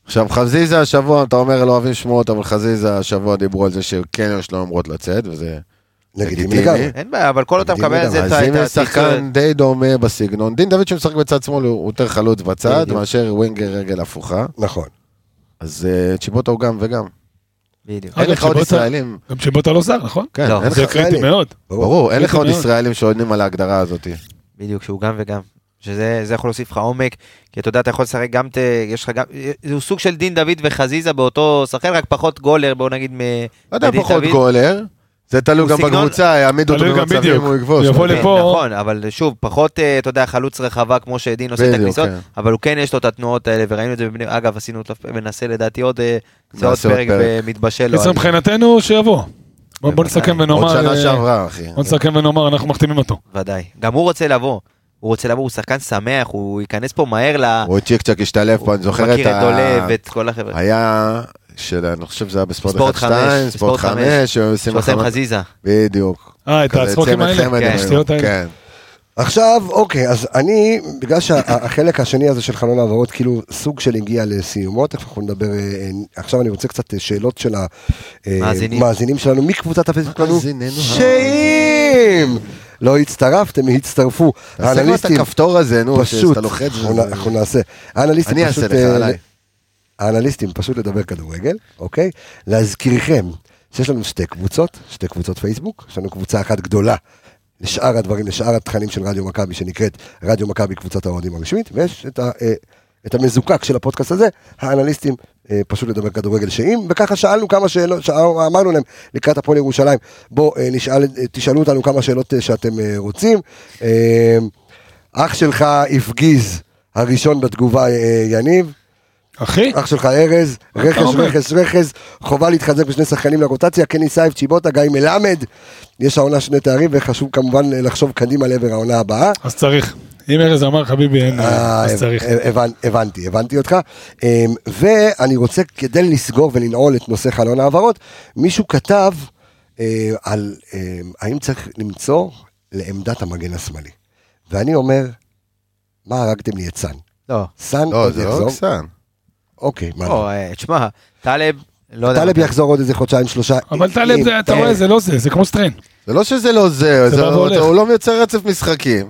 עכשיו חזיזה השבוע, אתה אומר לא אוהבים שמועות, אבל חזיזה השבוע דיברו על זה שכן יש לו אמורות לצאת, וזה
לגיטימי לגמרי.
אין בעיה, אבל כל אותם מקבל על זה
אז אם יש שחקן די דומה בסגנון, דין דוד שמשחק בצד שמאל הוא יותר חלוץ בצד, מאשר ווינגר רגל הפוכה.
נכון.
אז צ'יבוטה הוא גם וגם.
בדיוק.
אין לך עוד ישראלים.
גם צ'יבוטה לא זר, נכון?
כן,
לא,
אין
זה
לך...
קריטי מאוד.
ברור, אין לך עוד
מאוד.
ישראלים שעונים על ההגדרה הזאת.
בדיוק, שהוא גם וגם. שזה יכול להוסיף לך עומק, כי אתה יודע, אתה יכול לשחק גם, יש לך גם, זהו סוג של דין דוד וחזיזה באותו שחקן, רק פחות גולר, בואו נגיד
לא יודע, פחות גולר. זה תלוי גם בקבוצה, יעמידו אותו במצבים, הוא יגבוש.
יבוא לפה.
נכון, אבל שוב, פחות, אתה יודע, חלוץ רחבה, כמו שדין עושה את הכניסות, אבל הוא כן יש לו את התנועות האלה, וראינו את זה, אגב, עשינו את מנסה לדעתי עוד פרק מתבשל.
אז מבחינתנו שיבוא. בוא נסכם ונאמר.
עוד שנה שעברה, אחי.
בוא נסכם ונאמר, אנחנו מחתימים אותו.
ודאי. גם הוא רוצה לבוא. הוא שחקן שמח, הוא ייכנס פה מהר
הוא צ'יק צ'ק השתלב פה, אני זוכר את
מכיר את דולב ואת כל החבר'ה.
היה, אני חושב שזה היה בספורט 1-2, ספורט 5,
שעושה עם חזיזה.
בדיוק.
את הצחוקים האלה? השטויות האלה.
עכשיו, אוקיי, אז אני, בגלל שהחלק השני הזה של חלון העברות, כאילו סוג של הגיע לסיומו, תכף אנחנו נדבר, עכשיו אני רוצה קצת שאלות של המאזינים שלנו, מקבוצת הפייסבוק שלנו, שאם לא הצטרפתם, הצטרפו.
תעשה את הכפתור הזה, נו,
שאתה
לוחץ.
אנחנו נעשה.
אני אעשה לך עליי.
האנליסטים פשוט לדבר כדורגל, אוקיי? להזכירכם שיש לנו שתי קבוצות פייסבוק, יש לנו קבוצה אחת גדולה, לשאר הדברים, לשאר התכנים של רדיו מכבי, שנקראת רדיו מכבי קבוצת האוהדים הרשמית, ויש את המזוקק של הפודקאסט הזה, האנליסטים פשוט לדבר כדורגל שאם, וככה שאלנו כמה שאלות, אמרנו להם לקראת הפועל ירושלים, בואו תשאלו אותנו כמה שאלות שאתם רוצים. אח שלך הפגיז הראשון בתגובה, יניב.
אחי?
אח שלך ארז, רכז, חובה להתחזק בשני שחקנים לרוטציה, קני סייף, צ'יבוטה, גיא מלמד, יש העונה שני תארים, וחשוב כמובן לחשוב קדימה לעבר העונה הבאה.
אז צריך. אם ארז אמר חביבי, אז צריך.
הבנתי אותך. ואני רוצה, כדי לסגור ולנעול את נושא חלון העברות, מישהו כתב על האם צריך למצוא לעמדת המגן השמאלי. ואני אומר, מה הרגתם לי את סן?
לא.
סן
לא, זה לא סן.
אוקיי, מה
לא? תשמע, טלב, לא יודע.
טלב יחזור עוד איזה חודשיים, שלושה.
אבל טלב, אתה רואה, זה לא זה, זה כמו סטריין.
זה לא שזה לא זה, הוא לא מייצר רצף משחקים.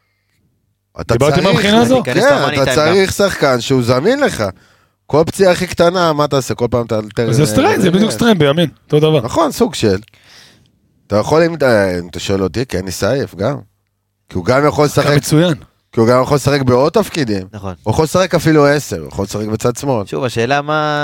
דיברתי מהבחינה הזו?
כן, אתה צריך שחקן שהוא זמין לך. כל פציעה הכי קטנה, מה תעשה? כל פעם אתה...
זה סטריין, זה בדיוק סטריין בימין, אותו דבר.
נכון, סוג של. אתה יכול, אם אתה שואל אותי, כן, נסייף גם. כי הוא גם יכול לשחק...
מצוין.
כי הוא גם יכול לשחק בעוד תפקידים.
נכון.
הוא יכול לשחק אפילו 10, הוא יכול לשחק בצד שמאל.
שוב, השאלה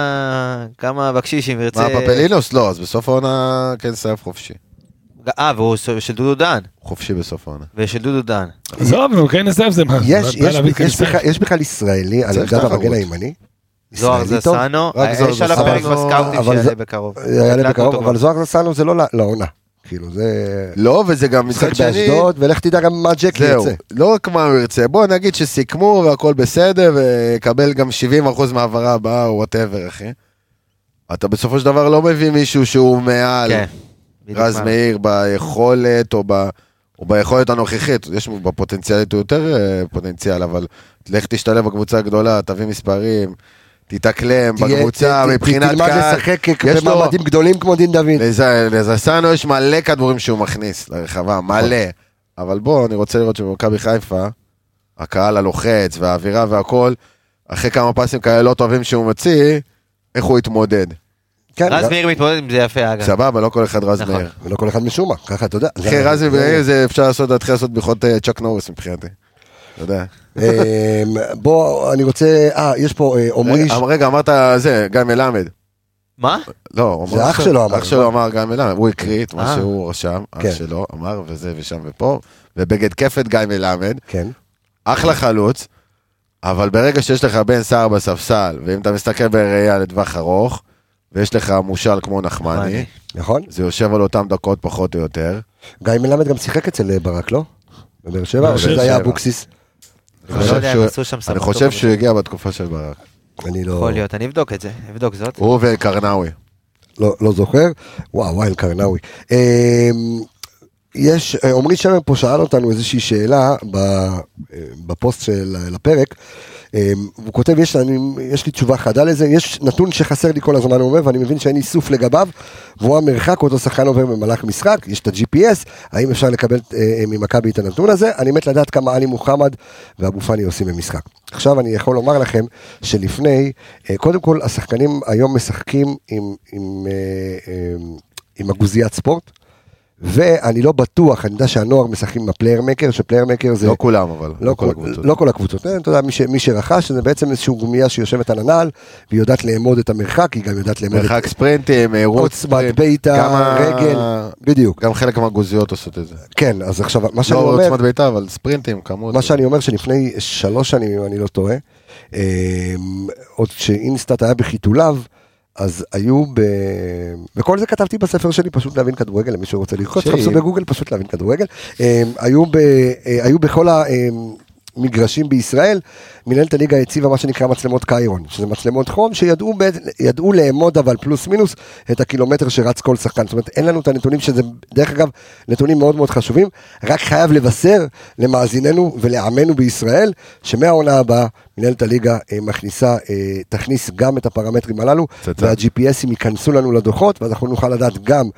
כמה בקשישים ירצה...
מה, פפלינוס? לא, אז בסוף העונה כן סייף חופשי.
והוא של דודו דן.
חופשי בסוף העונה.
ושל דודו דן.
עזוב, נו, כן נסייף זה מה.
יש בכלל ישראלי, על עמדת המגן הימני?
זוהר זסנו, יש על הפרק בסקאוטים שיעלה בקרוב.
יעלה בקרוב, אבל זוהר זסנו זה לא לעונה. כאילו זה...
לא, וזה גם מצד שני...
באשדוד, ולך תדע גם מה ג'ק ירצה.
לא רק מה הוא ירצה, בוא נגיד שסיכמו והכל בסדר, וקבל גם 70% מהעברה הבאה, או whatever, אחי. אתה בסופו של דבר לא מביא מישהו שהוא מעל רז מאיר ביכולת, או ביכולת הנוכחית. יש בפוטנציאלית הוא יותר פוטנציאל, אבל לך תשתלב בקבוצה הגדולה, תביא מספרים, תתאקלם בקבוצה, מבחינת
תלמד לשחק במעמדים גדולים כמו דין דוד.
לזסנו יש מלא כדורים שהוא מכניס לרחבה, מלא. אבל בוא, אני רוצה לראות שבמכבי חיפה, הקהל הלוחץ והאווירה והכל, אחרי כמה פסים כאלה לא טובים שהוא מציא, איך הוא יתמודד.
רז מאיר מתמודד עם זה יפה, אגב.
סבבה, לא כל אחד רז מאיר.
ולא כל אחד משום מה, ככה, אתה יודע.
אחרי רז מאיר זה אפשר להתחיל בדיחות צ'ק נוריס מבחינתי. אתה יודע.
בוא, אני רוצה, יש פה עומרי...
רגע, אמרת זה, גיא מלמד.
מה?
לא,
זה אח שלו אמר.
אח שלו אמר גיא מלמד, הוא הקריא את מה שהוא רשם, אח שלו אמר וזה ושם ופה, ובגד כפת גיא מלמד, אחלה חלוץ, אבל ברגע שיש לך בן סער בספסל, ואם אתה מסתכל בראייה לטווח ארוך, ויש לך מושל כמו נחמני,
נכון?
זה יושב על אותם דקות פחות או יותר.
גיא מלמד גם שיחק אצל ברק, לא? בבאר שבע, זה היה אבוקסיס.
אני חושב שהוא הגיע בתקופה של ברק.
אני לא...
יכול להיות, אני אבדוק את זה, אבדוק זאת.
הוא ואלקרנאווי.
לא זוכר. וואו, אלקרנאווי. עומרי שמר פה שאל אותנו איזושהי שאלה בפוסט של הפרק, הוא כותב, יש לי תשובה חדה לזה, יש נתון שחסר לי כל הזמן, הוא אומר, ואני מבין שאין איסוף לגביו, והוא המרחק, אותו שחקן עובר במהלך משחק, יש את ה-GPS, האם אפשר לקבל ממכבי את הנתון הזה? אני מת לדעת כמה עלי מוחמד ואבו פאני עושים במשחק. עכשיו אני יכול לומר לכם שלפני, קודם כל השחקנים היום משחקים עם הגוזיית ספורט, ואני לא בטוח, אני יודע שהנוער משחקים עם הפלייר מקר, שפלייר מקר זה...
לא כולם, אבל.
לא כל הקבוצות. אתה יודע, מי שרכש, זה בעצם איזושהי גומיה שיושבת על הנעל, והיא יודעת לאמוד את המרחק, היא גם יודעת לאמוד את...
מרחק ספרינטים, מהירות
ספרינט, ביתה, רגל, בדיוק.
גם חלק מהגוזיות עושות את זה.
כן, אז עכשיו, מה שאני
לא
אומר...
עוצמת ביתה, אבל ספרינטים, כמות.
מה שאני אומר, שלפני 3 שנים, אני לא טועה, עוד שאינסטאט היה בחיתוליו, אז היו וכל זה כתבתי בספר שלי, פשוט להבין כדורגל, למי שרוצה לראות, תחפשו בגוגל, פשוט להבין כדורגל, היו בכל המגרשים בישראל, מנהלת הליגה הציבה מה שנקרא מצלמות קיירון, שזה מצלמות חום, שידעו לאמוד אבל פלוס מינוס, את הקילומטר שרץ כל שחקן, זאת אומרת, אין לנו את הנתונים, שזה דרך אגב, נתונים מאוד מאוד חשובים, רק חייב לבשר למאזיננו ולעמנו בישראל, שמהעונה הבאה, מנהלת הליגה תכניס גם את הפרמטרים הללו, וה-GPSים ייכנסו לנו לדוחות, ואנחנו נוכל לדעת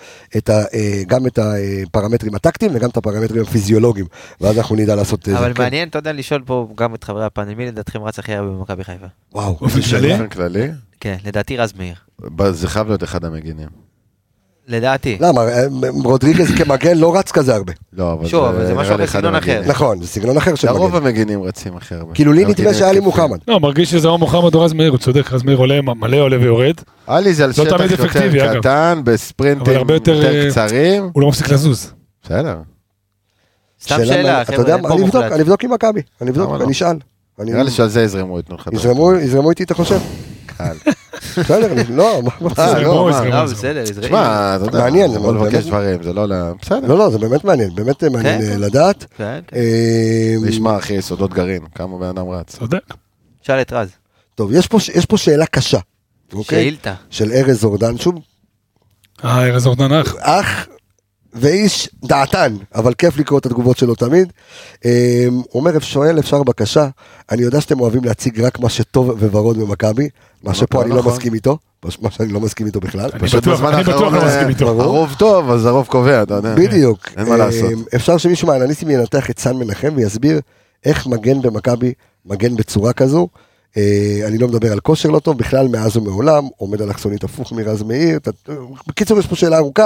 גם את הפרמטרים הטקטיים, וגם את הפרמטרים הפיזיולוגיים, ואז אנחנו נדע לעשות...
אבל מעניין, אתה יודע לשאול פה גם את חברי הפאנל, מי לדעתכם רץ הכי הרבה במכבי חיפה?
וואו,
באופן כללי?
כן, לדעתי רז מאיר.
זה חייב להיות אחד המגינים.
לדעתי.
למה? רודריגז כמגן לא רץ כזה הרבה.
לא, אבל
שוב, זה משהו אחר, סגנון אחר.
נכון, זה סגנון אחר של מגן.
לרוב המגינים רצים הכי הרבה.
כאילו לי נתווה שהיה לי מוחמד.
לא, מרגיש שזה או מוחמד או רז מאיר, הוא צודק, רז מאיר עולה, מלא עולה ויורד.
עלי זה על שטח יותר קטן, בספרינטים יותר קצרים.
הוא לא מפסיק לזוז.
בסדר.
סתם שאלה,
חבר'ה, אני אבדוק עם מכבי, אני אשאל.
נראה לי שעל זה יזרמו איתנו.
יזרמו איתי, אתה חושב?
קל.
בסדר, לא,
בסדר,
תשמע, אתה יודע,
מעניין,
בוא לבקש דברים, זה לא, בסדר.
לא, זה באמת מעניין, באמת מעניין לדעת.
נשמע אחי, סודות גרעין, כמה בן אדם רץ.
צודק.
שאל את רז.
טוב, יש פה שאלה קשה.
שאילתה.
של ארז אורדן, שוב.
ארז אורדן
אח ואיש דעתן, אבל כיף לקרוא את התגובות שלו תמיד. הוא אומר, שואל, אפשר בקשה, אני יודע שאתם אוהבים להציג רק מה שטוב וורוד במכבי, מה שפה אני לא מסכים איתו, מה שאני לא מסכים איתו בכלל.
אני בטוח לא מסכים איתו.
הרוב טוב, אז הרוב קובע, אתה יודע.
בדיוק.
אין מה לעשות.
אפשר שמישהו מהאנליסטים ינתח את סן מנחם ויסביר איך מגן במכבי, מגן בצורה כזו. אני לא מדבר על כושר לא טוב, בכלל מאז ומעולם, עומד אלכסונית הפוך מרז מאיר, בקיצור יש פה שאלה ארוכה,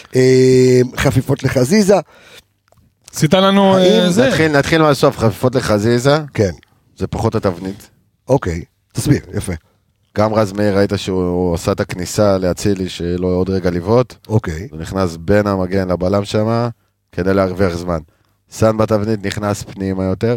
חפיפות לחזיזה.
עשית לנו זה.
נתחיל מהסוף, חפיפות לחזיזה,
כן.
זה פחות התבנית.
אוקיי, תסביר, יפה.
גם רז מאיר ראית שהוא עשה את הכניסה להצילי שלא עוד רגע לבעוט,
אוקיי.
הוא נכנס בין המגן לבלם שמה, כדי להרוויח זמן. סן בתבנית נכנס פנימה יותר.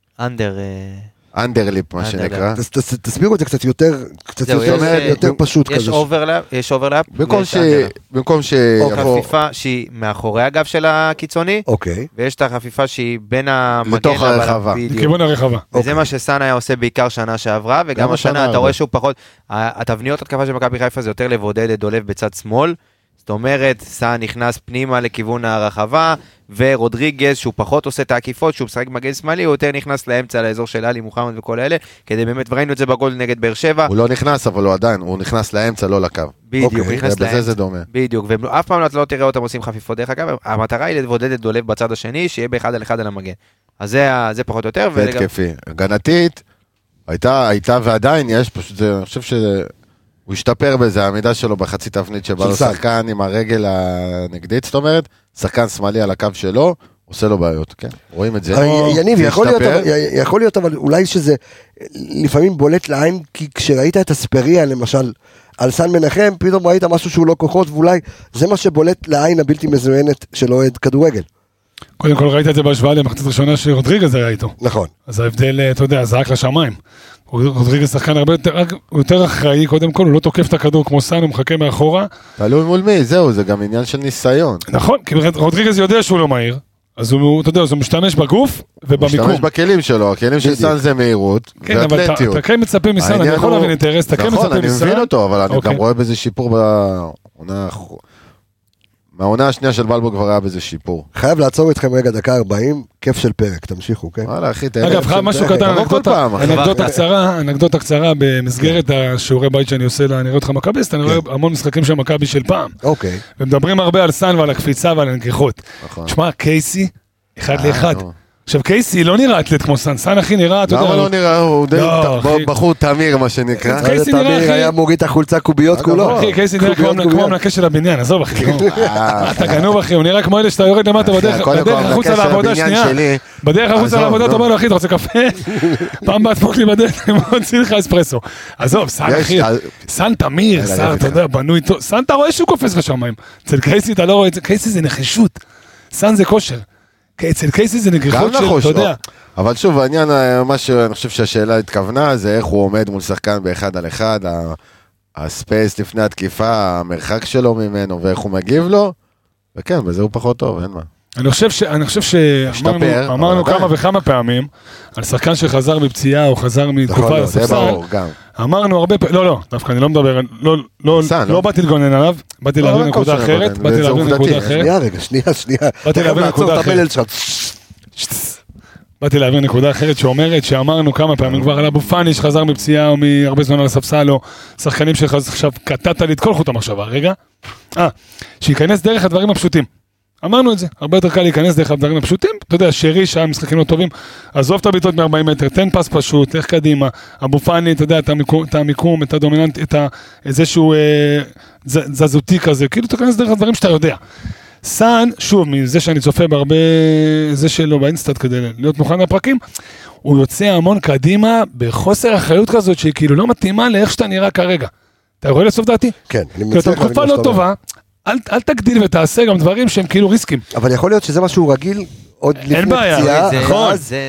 אנדרליפ מה שנקרא.
תסבירו את זה קצת יותר פשוט כזה.
יש אוברלאפ.
במקום
או חפיפה שהיא מאחורי הגב של הקיצוני.
אוקיי.
ויש את החפיפה שהיא בין המגן.
לתוך הרחבה.
לכיוון הרחבה.
וזה מה שסן היה עושה בעיקר שנה שעברה, וגם השנה אתה רואה שהוא פחות, התבניות התקפה של מכבי חיפה זה יותר לבודד את דולב בצד שמאל. זאת אומרת, סן נכנס פנימה לכיוון הרחבה, ורודריגז, שהוא פחות עושה את העקיפות, שהוא משחק מגן שמאלי, הוא יותר נכנס לאמצע, לאזור של עלי מוחמד וכל אלה, כדי באמת, וראינו את זה בגול נגד באר שבע.
הוא לא נכנס, אבל הוא עדיין, הוא נכנס לאמצע, לא לקו.
בדיוק, נכנס לאמצע.
בזה זה דומה.
בדיוק, ואף פעם לא תראה אותם עושים חפיפות דרך אגב, המטרה היא לבודד את דולב בצד השני, שיהיה באחד על אחד על המגן. אז זה פחות או יותר.
והתקפי. הגנתית, הייתה ועדיין יש, פשוט זה, אני חושב שזה הוא השתפר בזה, העמידה שלו בחצי תבנית שבא לו שחקן עם הרגל הנגדית, זאת אומרת, שחקן שמאלי על הקו שלו, עושה לו בעיות, כן? רואים את זה.
יניב, יכול להיות, אבל אולי שזה לפעמים בולט לעין, כי כשראית את אספריה, למשל, על סן מנחם, פתאום ראית משהו שהוא לא כוחות, ואולי זה מה שבולט לעין הבלתי מזוינת של אוהד כדורגל.
קודם כל ראית את זה בהשוואה למחצית ראשונה שרודריגז היה איתו.
נכון.
אז ההבדל, אתה יודע, זרק לשמיים. רודריגז שחקן הרבה יותר אחראי, קודם כל, הוא לא תוקף את הכדור כמו סן, הוא מחכה מאחורה.
תלוי מול מי, זהו, זה גם עניין של ניסיון.
נכון, כי רודריגז יודע שהוא לא מהיר, אז הוא, אתה יודע, הוא משתמש בגוף ובמיקום.
הוא משתמש בכלים שלו, הכלים של סן זה מהירות ואתלטיות.
כן, אבל אתה כן מצפה מסן, אני יכול להבין אינטרס, אתה כן מצפה מסן.
נכון, אני מבין אותו, אבל אני גם רואה בזה שיפור בעונה מהעונה השנייה של בלבול כבר היה בזה שיפור.
חייב לעצור אתכם רגע דקה 40, כיף של פרק, תמשיכו, כן?
וואלה, אחי,
אגב, משהו קטן, אנקדוטה קצרה, במסגרת השיעורי בית שאני עושה לה, אני רואה אותך מכביסט, אני רואה המון משחקים של מכבי של פעם.
אוקיי.
ומדברים הרבה על סן ועל הקפיצה ועל הנגיחות. תשמע, קייסי, 1-1. עכשיו קייסי לא נראה אתלט כמו סן, סן אחי נראה, אתה יודע.
למה לא נראה? הוא די בחור תמיר מה שנקרא.
קייסי נראה אחי.
היה מוריד את החולצה קוביות כולו.
אחי, קייסי נראה כמו המנקה של הבניין, עזוב אחי. אתה גנוב אחי, הוא נראה כמו אלה שאתה יורד למטה בדרך החוצה לעבודה, שנייה. בדרך החוצה לעבודה, אתה אומר לו אחי, אתה רוצה קפה? פעם באת מוק לי בדרך, אני מוציא לך אספרסו. עזוב, סן אחי, סן תמיר, סן, אתה יודע, בנוי טוב. סן אתה רואה שהוא קופץ לך שמיים. אצל קייסי אתה לא רואה את זה, קייסי זה נחישות. סן זה כושר. אצל קייסי זה נגיחות של, אתה יודע.
אבל שוב, העניין, מה שאני חושב שהשאלה התכוונה, זה איך הוא עומד מול שחקן באחד על אחד, הספייס לפני התקיפה, המרחק שלו ממנו, ואיך הוא מגיב לו, וכן, בזה הוא פחות טוב, אין מה.
אני חושב שאמרנו כמה וכמה פעמים, על שחקן שחזר מפציעה, או חזר מתקופה לספסל, אמרנו הרבה פעמים, לא, דווקא אני לא מדבר, לא באתי לגונן עליו, באתי להביא נקודה אחרת, באתי להעביר נקודה אחרת שאומרת שאמרנו כמה פעמים כבר על אבו פאני שחזר מפציעה או מהרבה זמן על הספסל או שחקנים עכשיו קטעת לי את כל חוט המחשבה, רגע, שייכנס דרך הדברים הפשוטים. אמרנו את זה, הרבה יותר קל להיכנס דרך הדברים הפשוטים, אתה יודע, שרי שהיה משחקים לא טובים, עזוב את הביטות מ-40 מטר, תן פס פשוט, לך קדימה, אבו פאני, אתה יודע, את המיקום, את הדומיננט, את איזשהו זזותי כזה, כאילו תיכנס דרך הדברים שאתה יודע. סן, שוב, מזה שאני צופה בהרבה, זה שלו באינסטאט כדי להיות מוכן לפרקים, הוא יוצא המון קדימה בחוסר אחריות כזאת, שהיא כאילו לא מתאימה לאיך שאתה נראה כרגע. אתה רואה לסוף דעתי?
כן.
כי אתה תקופה לא טובה, אל תגדיל ותעשה גם דברים שהם כאילו ריסקים.
אבל יכול להיות שזה משהו רגיל עוד לפני פציעה.
אין בעיה, נכון. זה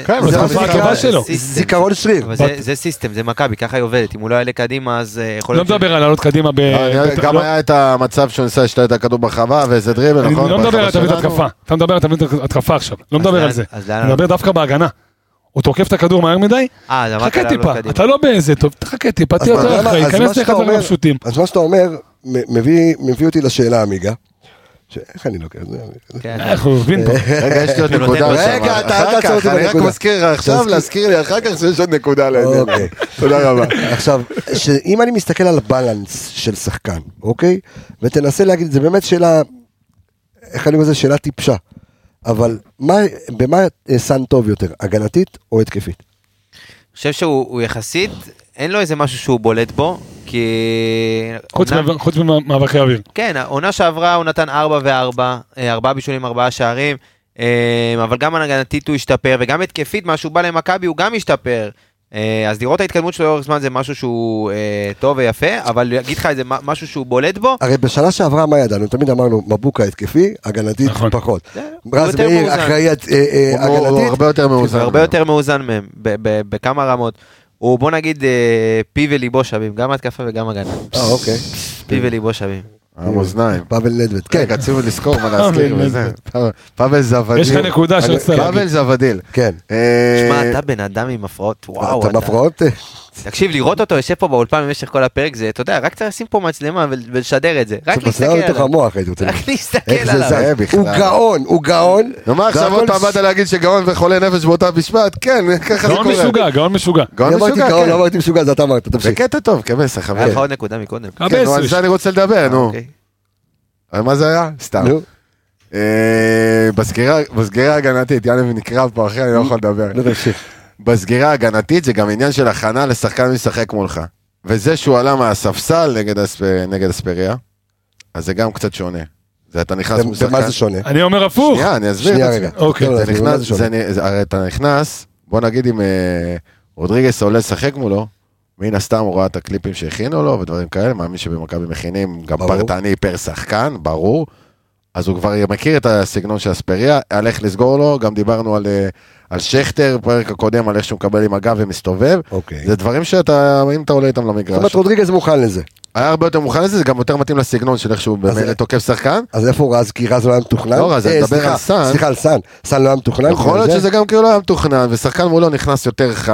זיכרון שריר.
זה סיסטם, זה מכבי, ככה היא עובדת. אם הוא לא יעלה קדימה, אז יכול להיות...
לא מדבר על לעלות קדימה
גם היה את המצב שהוא ניסה לשתות את הכדור בחווה ואיזה דריבל, נכון?
אני לא מדבר על תבית התקפה. אתה מדבר על תבית התקפה עכשיו. לא מדבר על זה. אני מדבר דווקא בהגנה. הוא תוקף את הכדור מהר מדי, חכה טיפה, אתה לא באיזה טוב, תחכה טיפה, תהיה יותר אחרי, כנס לך דברים פשוטים.
אז מה שאתה אומר, מביא אותי לשאלה עמיגה, איך אני לוקח את זה?
איך הוא מבין פה?
רגע, יש לי עוד נקודה.
רגע, אתה תעצור אותי
אני רק מזכיר עכשיו להזכיר לי אחר כך שיש עוד נקודה לעניין. תודה רבה.
עכשיו, אם אני מסתכל על הבלנס של שחקן, אוקיי? ותנסה להגיד, זה באמת שאלה, איך אני אומר, זה שאלה טיפשה. אבל במה סן טוב יותר, הגנתית או התקפית?
אני חושב שהוא יחסית, אין לו איזה משהו שהוא בולט בו, כי...
חוץ ממאבקי אוויר.
כן, העונה שעברה הוא נתן 4 ו4, 4 בישולים, 4 שערים, אבל גם הגנתית הוא השתפר, וגם התקפית, מה שהוא בא למכבי הוא גם השתפר. אז לראות ההתקדמות שלו לאורך זמן זה משהו שהוא טוב ויפה, אבל להגיד לך איזה משהו שהוא בולט בו.
הרי בשנה שעברה מה ידענו? תמיד אמרנו מבוקה התקפי, הגנתית פחות. רז מאיר אחראי הגנתית.
הוא הרבה יותר מאוזן.
הרבה יותר מאוזן מהם, בכמה רמות. הוא בוא נגיד פי וליבו שווים, גם התקפה וגם הגנה.
אוקיי.
פי וליבו שווים.
המאזניים.
פאבל נדווד. כן.
רצינו לזכור מה להזכיר וזה. פאבל זבדיל.
יש לך נקודה שרצתה להגיד.
פאבל זבדיל.
כן.
שמע, אתה בן אדם עם הפרעות, וואו.
אתה מפרעות?
תקשיב, לראות אותו, יושב פה באולפן במשך כל הפרק, זה, אתה יודע, רק צריך לשים פה מצלמה ולשדר את זה. רק להסתכל עליו. רק להסתכל עליו.
הוא גאון, הוא גאון.
נאמר, עכשיו עוד פעם באת להגיד שגאון וחולה נפש באותה משפט, כן, ככה זה קורה.
גאון משוגע.
לא אמרתי משוגע, זה אתה אמרת, תמשיך.
בקטע טוב, כבסה, חבר.
היה לך עוד נקודה מקודם.
כן, על זה אני רוצה לדבר, נו. מה זה היה? סתם. בסגירה הגנתית, יאללה ונקרב פה אחרי, אני לא יכול לדבר. בסגירה הגנתית זה גם עניין של הכנה לשחקן משחק מולך. וזה שהוא עלה מהספסל נגד אספריה, אז זה גם קצת שונה. זה אתה נכנס מול שחקן.
במה זה שונה?
אני אומר הפוך.
שנייה, אני אסביר.
שנייה רגע.
אוקיי.
הרי אתה נכנס, בוא נגיד אם רודריגס עולה לשחק מולו, מן הסתם הוא רואה את הקליפים שהכינו לו ודברים כאלה, מאמין שבמכבי מכינים גם פרטני פר שחקן, ברור. אז הוא כבר מכיר את הסגנון של אספריה, הלך לסגור לו, גם דיברנו על שכטר, פרק הקודם, על איך שהוא מקבל עם הגב ומסתובב. זה דברים שאתה, אם אתה עולה איתם למגרש. זאת אומרת,
רודריגז מוכן לזה.
היה הרבה יותר מוכן לזה, זה גם יותר מתאים לסגנון של איך שהוא באמת תוקף שחקן.
אז איפה הוא רז? כי רז לא היה מתוכנן?
לא רז, אני מדבר על סן.
סליחה, על סן. סן לא היה מתוכנן?
יכול להיות שזה גם כאילו לא היה מתוכנן, ושחקן מולו נכנס יותר חם,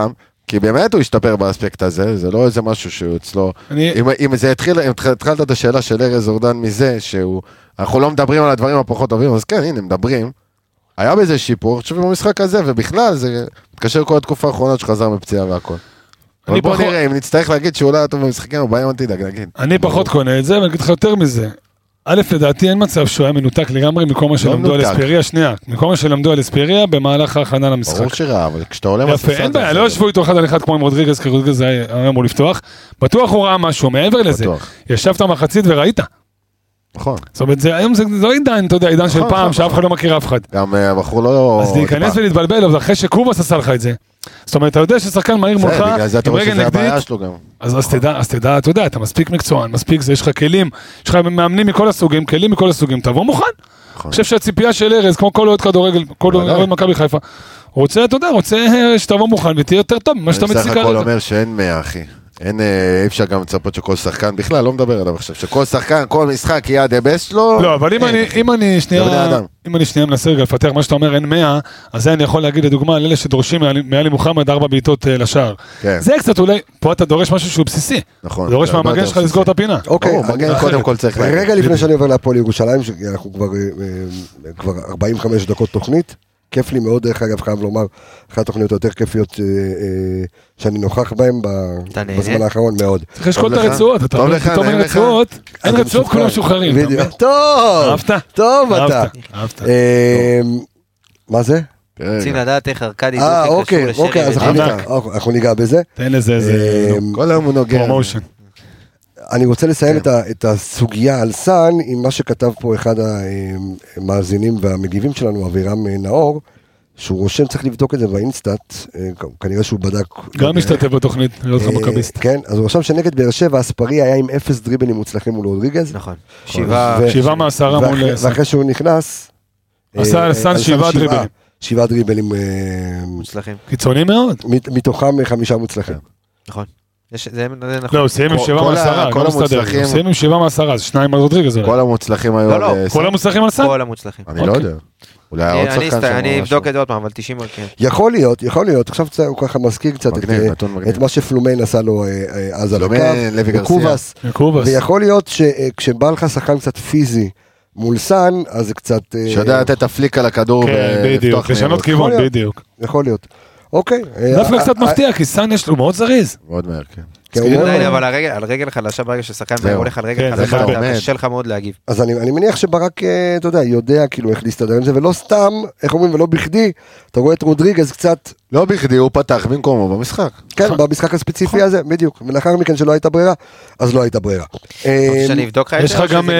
כי באמת הוא השתפר באספקט הזה, זה לא איזה משהו שהוא אצלו, אם זה התחיל, אם התחלת את השאלה של ארז אורדן מזה, אנחנו לא מדברים על הדברים הפחות טובים, אז כן, הנה, מדברים, היה בזה שיפור, עכשיו במשחק הזה, ובכלל זה מתקשר כל התקופה האחרונה שחזר מפציעה והכל. אבל בוא נראה, אם נצטרך להגיד שאולי טוב במשחקים, הוא בעיה תדאג, נגיד.
אני פחות קונה את זה, ואני אגיד לך יותר מזה. א', לדעתי אין מצב שהוא היה מנותק לגמרי מכל מה שלמדו על אספריה, שנייה, מכל מה שלמדו על אספריה במהלך ההכנה למשחק.
ברור שראה, אבל כשאתה עולה
יפה, אין בעיה, לא ישבו איתו אחד על אחד כמו עם רודריגז, כי רודריגז היה אמור לפתוח. בטוח הוא ראה משהו, מעבר לזה. ישבת מחצית וראית.
נכון.
זאת אומרת, היום זה לא עידן, אתה יודע, עידן של פעם, שאף אחד לא מכיר אף אחד.
גם הבחור לא...
אז להיכנס ולהתבלבל, אבל אחרי שקובס עשה לך את זה. זאת אומרת, אתה יודע ששחקן מהיר מולך, עם רגל נגדית, אז תדע, אתה יודע, אתה מספיק מקצוען, מספיק זה, יש לך כלים, יש לך מאמנים מכל הסוגים, כלים מכל הסוגים, תבוא מוכן. אני חושב שהציפייה של ארז, כמו כל עוד כדורגל, כל עוד מכבי חיפה, הוא רוצה, אתה יודע, רוצה שתבוא מוכן ותהיה יותר טוב ממה שאתה מציג
כרגע. אני סך הכל אומר שאין 100, אחי. אי אפשר גם לצפות שכל שחקן, בכלל לא מדבר עליו עכשיו, שכל שחקן, כל משחק יהיה הדבס שלו.
לא, אבל אם אני שנייה מנסה רגע לפתח מה שאתה אומר אין 100, אז זה אני יכול להגיד לדוגמה על אלה שדורשים מעלי מוחמד 4 בעיטות לשער. זה קצת אולי, פה אתה דורש משהו שהוא בסיסי.
נכון.
דורש מהמגן שלך לסגור את הפינה.
אוקיי,
קודם כל צריך להגיד.
רגע לפני שאני עובר להפועל ירושלים, אנחנו כבר 45 דקות תוכנית. כיף לי מאוד, דרך אגב, חייב לומר, אחת התוכניות היותר כיפיות שאני נוכח בהן בזמן האחרון מאוד.
צריך לשקול את הרצועות, אתה אומר, פתאום אין רצועות, אין רצועות, כולם משוחררים.
טוב, טוב אתה. מה זה?
רוצים לדעת איך ארכדי
אוקיי, אז אנחנו ניגע בזה.
תן לזה איזה...
כל היום הוא נוגע.
פרומושן.
אני רוצה לסיים את הסוגיה על סן עם מה שכתב פה אחד המאזינים והמגיבים שלנו, אבירם נאור, שהוא רושם, צריך לבדוק את זה באינסטאט, כנראה שהוא בדק.
גם משתתף בתוכנית, להיות לך מכביסט.
כן, אז הוא רושם שנגד באר שבע, אספריה היה עם 0 דריבלים מוצלחים מול רודריגז.
נכון.
7 מ10 מול...
ואחרי שהוא נכנס...
עשה סן 7 דריבלים.
7 דריבלים...
מוצלחים.
קיצוני מאוד.
מתוכם 5 מוצלחים.
נכון.
לא, הוא סיים עם 7 מ10, לא מסתדר, הוא סיים עם 7 מ10, אז 2 על רודריגז.
כל המוצלחים היו...
לא,
כל המוצלחים על סן?
כל המוצלחים.
אני לא יודע. אולי עוד שחקן שם.
אני אבדוק את זה עוד פעם, אבל 90 כן.
יכול להיות, עכשיו הוא ככה מזכיר קצת את מה שפלומיין עשה לו אז על הקו, ויכול להיות שכשבא לך שחקן קצת פיזי מול סן, אז זה קצת...
שיודע לתת הפליק על הכדור.
כן, בדיוק, לשנות כיוון, בדיוק.
יכול להיות. אוקיי.
דווקא קצת מפתיע, כי סן יש לו מאוד זריז.
מאוד מהר, כן.
אבל על רגל חלשה, ברגע ששחקן הולך על רגל חלשה, קשה לך מאוד להגיב.
אז אני מניח שברק, אתה יודע כאילו איך להסתדר עם זה, ולא סתם, איך אומרים, ולא בכדי, אתה רואה את רודריגז קצת...
לא בכדי, הוא פתח במקומו במשחק.
כן, במשחק הספציפי הזה, בדיוק. ולאחר מכן שלא הייתה ברירה, אז לא הייתה ברירה.
שאני אבדוק לך
יש לך גם...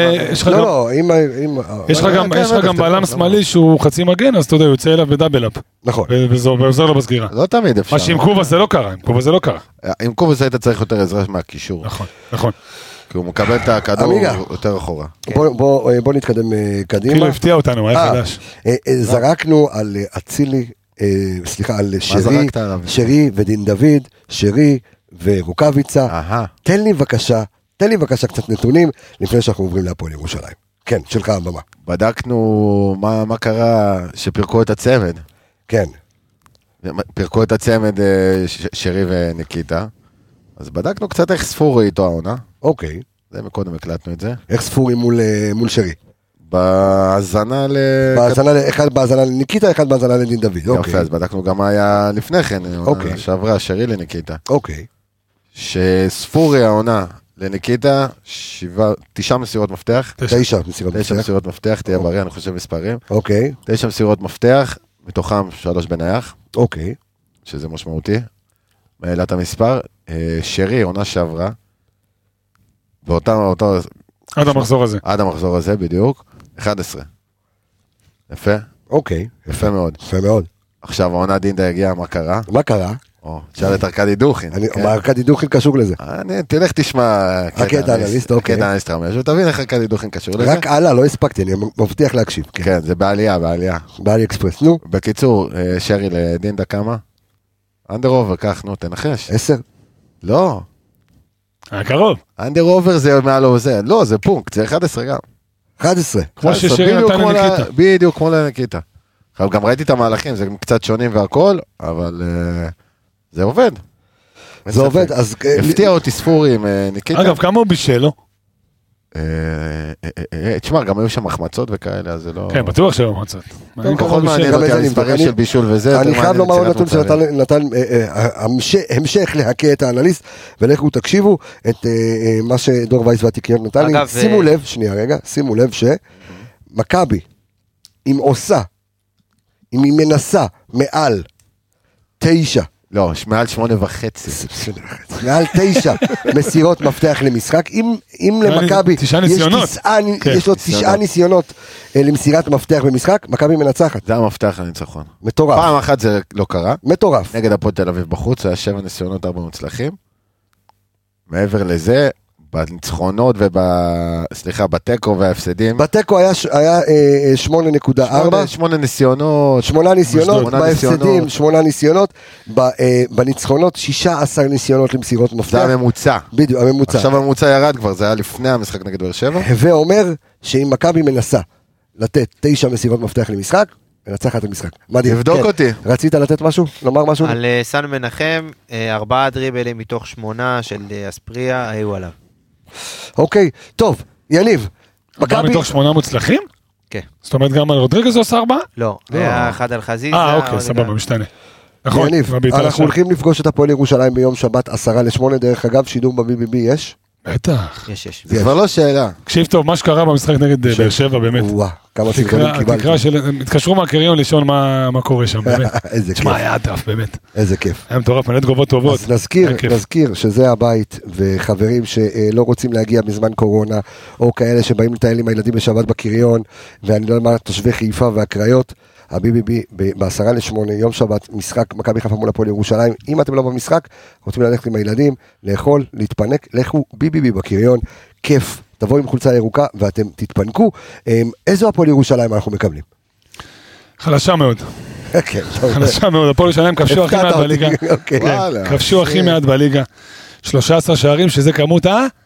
יש לך גם בעלם שמאלי שהוא חצי מגן, אז אתה יודע, הוא יוצא אליו בדאבל-אפ.
נכון.
ועוזר לו בסגירה.
לא תמיד אפשר.
מה שעם קובס זה לא קרה,
עם קובס היית צריך יותר עזרה מהקישור.
נכון.
כי הוא מקבל את הכדור יותר אחורה.
בוא נתקדם קדימה.
כאילו הפתיע אותנו, היה חדש.
זרקנו על אצילי, סליחה, על שרי ודין דוד, שרי ורוקביצה. תן לי בבקשה קצת נתונים, לפני שאנחנו עוברים להפועל ירושלים. כן, שלך הבמה.
בדקנו מה קרה שפירקו את הצמד.
כן.
פירקו את הצמד שרי ונקיטה. אז בדקנו קצת איך ספורי איתו העונה.
אוקיי.
זה מקודם הקלטנו את זה.
איך ספורי מול שרי?
בהזנה
אחד בהזנה לניקיטה, אחד בהזנה לדין דוד.
יפה, אז בדקנו גם מה היה לפני כן. שעברה שרי לניקיטה.
אוקיי.
שספורי העונה לניקיטה, 9 מסירות מפתח.
9
מסירות מפתח, תהיה בריא, אני חושב מספרים.
אוקיי.
9 מסירות מפתח, מתוכם 3 בנייח.
אוקיי.
שזה משמעותי. מעלת המספר. שרי, עונה שעברה. באותו...
עד המחזור הזה.
עד המחזור הזה, בדיוק. 11. יפה?
אוקיי.
יפה מאוד.
יפה מאוד.
עכשיו, העונה דינדה הגיעה, מה קרה?
מה קרה?
תשאל את ארכדי דוכין.
ארכדי דוכין קשור לזה.
תלך תשמע
קטע אנליסט, אוקיי.
קטע אנליסט רמש, ותבין איך ארכדי דוכין קשור לזה.
רק הלאה, לא הספקתי, אני מבטיח להקשיב.
כן, זה בעלייה.
בעלי אקספרס, נו.
בקיצור, שרי לדינדה כמה? אנדר אובר, כך, נו, תנחש.
10?
לא.
הקרוב.
אנדר אובר זה מעל או זה. לא, זה פונקט, זה 11 גם.
11.
כמו ששרי נתן לניקיטה.
בדיוק, כמו לניקיטה. גם ראיתי את המהלכים, זה קצת שונים והכל, אבל זה עובד.
זה עובד, אז...
הפתיע אותי ספורי עם ניקיטה.
אגב, כמה הוא בישל, לא?
תשמע, גם היו שם מחמצות וכאלה, אז זה לא...
כן, בטוח שהיו מחמצות.
פחות מעניין אותי המספרים של בישול וזה.
אני חייב לומר עוד נתון שנתן המשך להקה את האנליסט, ולכו תקשיבו את מה שדור וייס והתיקיות נתן לי. שימו לב, שנייה רגע, שימו לב שמכבי, אם עושה, אם היא מנסה מעל 9,
לא, מעל 8.5.
מעל 9 מסירות מפתח למשחק. אם למכבי יש לו 9 ניסיונות למסירת מפתח במשחק, מכבי מנצחת.
זה המפתח לניצחון.
מטורף.
פעם אחת זה לא קרה.
מטורף.
נגד הפועל תל אביב בחוץ, היה 7 ניסיונות 4 מוצלחים. מעבר לזה, בניצחונות בתיקו וההפסדים.
בתיקו היה 8.4.
8 ניסיונות.
8 ניסיונות, בהפסדים 8 ניסיונות, בניצחונות 16 ניסיונות למסירות מפתח.
זה הממוצע.
בדיוק, הממוצע.
עכשיו הממוצע ירד כבר, זה היה לפני המשחק נגד באר שבע.
הווה אומר שאם מכבי מנסה לתת 9 מסירות מפתח למשחק, מנצחת המשחק. מדהים.
תבדוק אותי.
רצית לתת משהו? לומר משהו?
על סן מנחם, 4 דריבלים מתוך 8 של אספריה היו עליו.
אוקיי, טוב, יניב.
4 מתוך 8 מוצלחים?
כן.
זאת אומרת גם על רודריגז עושה 4?
לא, היה 1 על חזיזה.
אוקיי, סבבה, משתנה. נכון.
יניב, אנחנו הולכים לפגוש את הפועל ירושלים ביום שבת 7:50, דרך אגב, שידור ב-BBB יש?
בטח.
יש.
זה כבר לא שאלה.
תקשיב טוב, מה שקרה במשחק נגד באר שבע, באמת.
כמה סרטונים קיבלתי.
התקשרו מהקריון לשאול מה קורה שם, באמת.
איזה כיף.
תשמע, היה עטף, באמת.
איזה כיף.
היה מטורף, מלא תגובות טובות.
אז נזכיר שזה הבית, וחברים שלא רוצים להגיע בזמן קורונה, או כאלה שבאים לטייל עם הילדים בשבת בקריון, ואני לא יודע מה, תושבי חיפה והקריות, ה-BBB ב-7:50, יום שבת, משחק מכבי חיפה מול הפועל ירושלים. אם אתם לא במשחק, רוצים ללכת עם הילדים, לאכול, להתפנק, לכו BBB בקריון, כיף. תבואו עם חולצה ירוקה ואתם תתפנקו. איזו הפועל ירושלים אנחנו מקבלים?
חלשה מאוד. חלשה מאוד. הפועל ירושלים כבשו הכי מעט בליגה. כבשו הכי מעט בליגה. 13 שערים, שזה כמות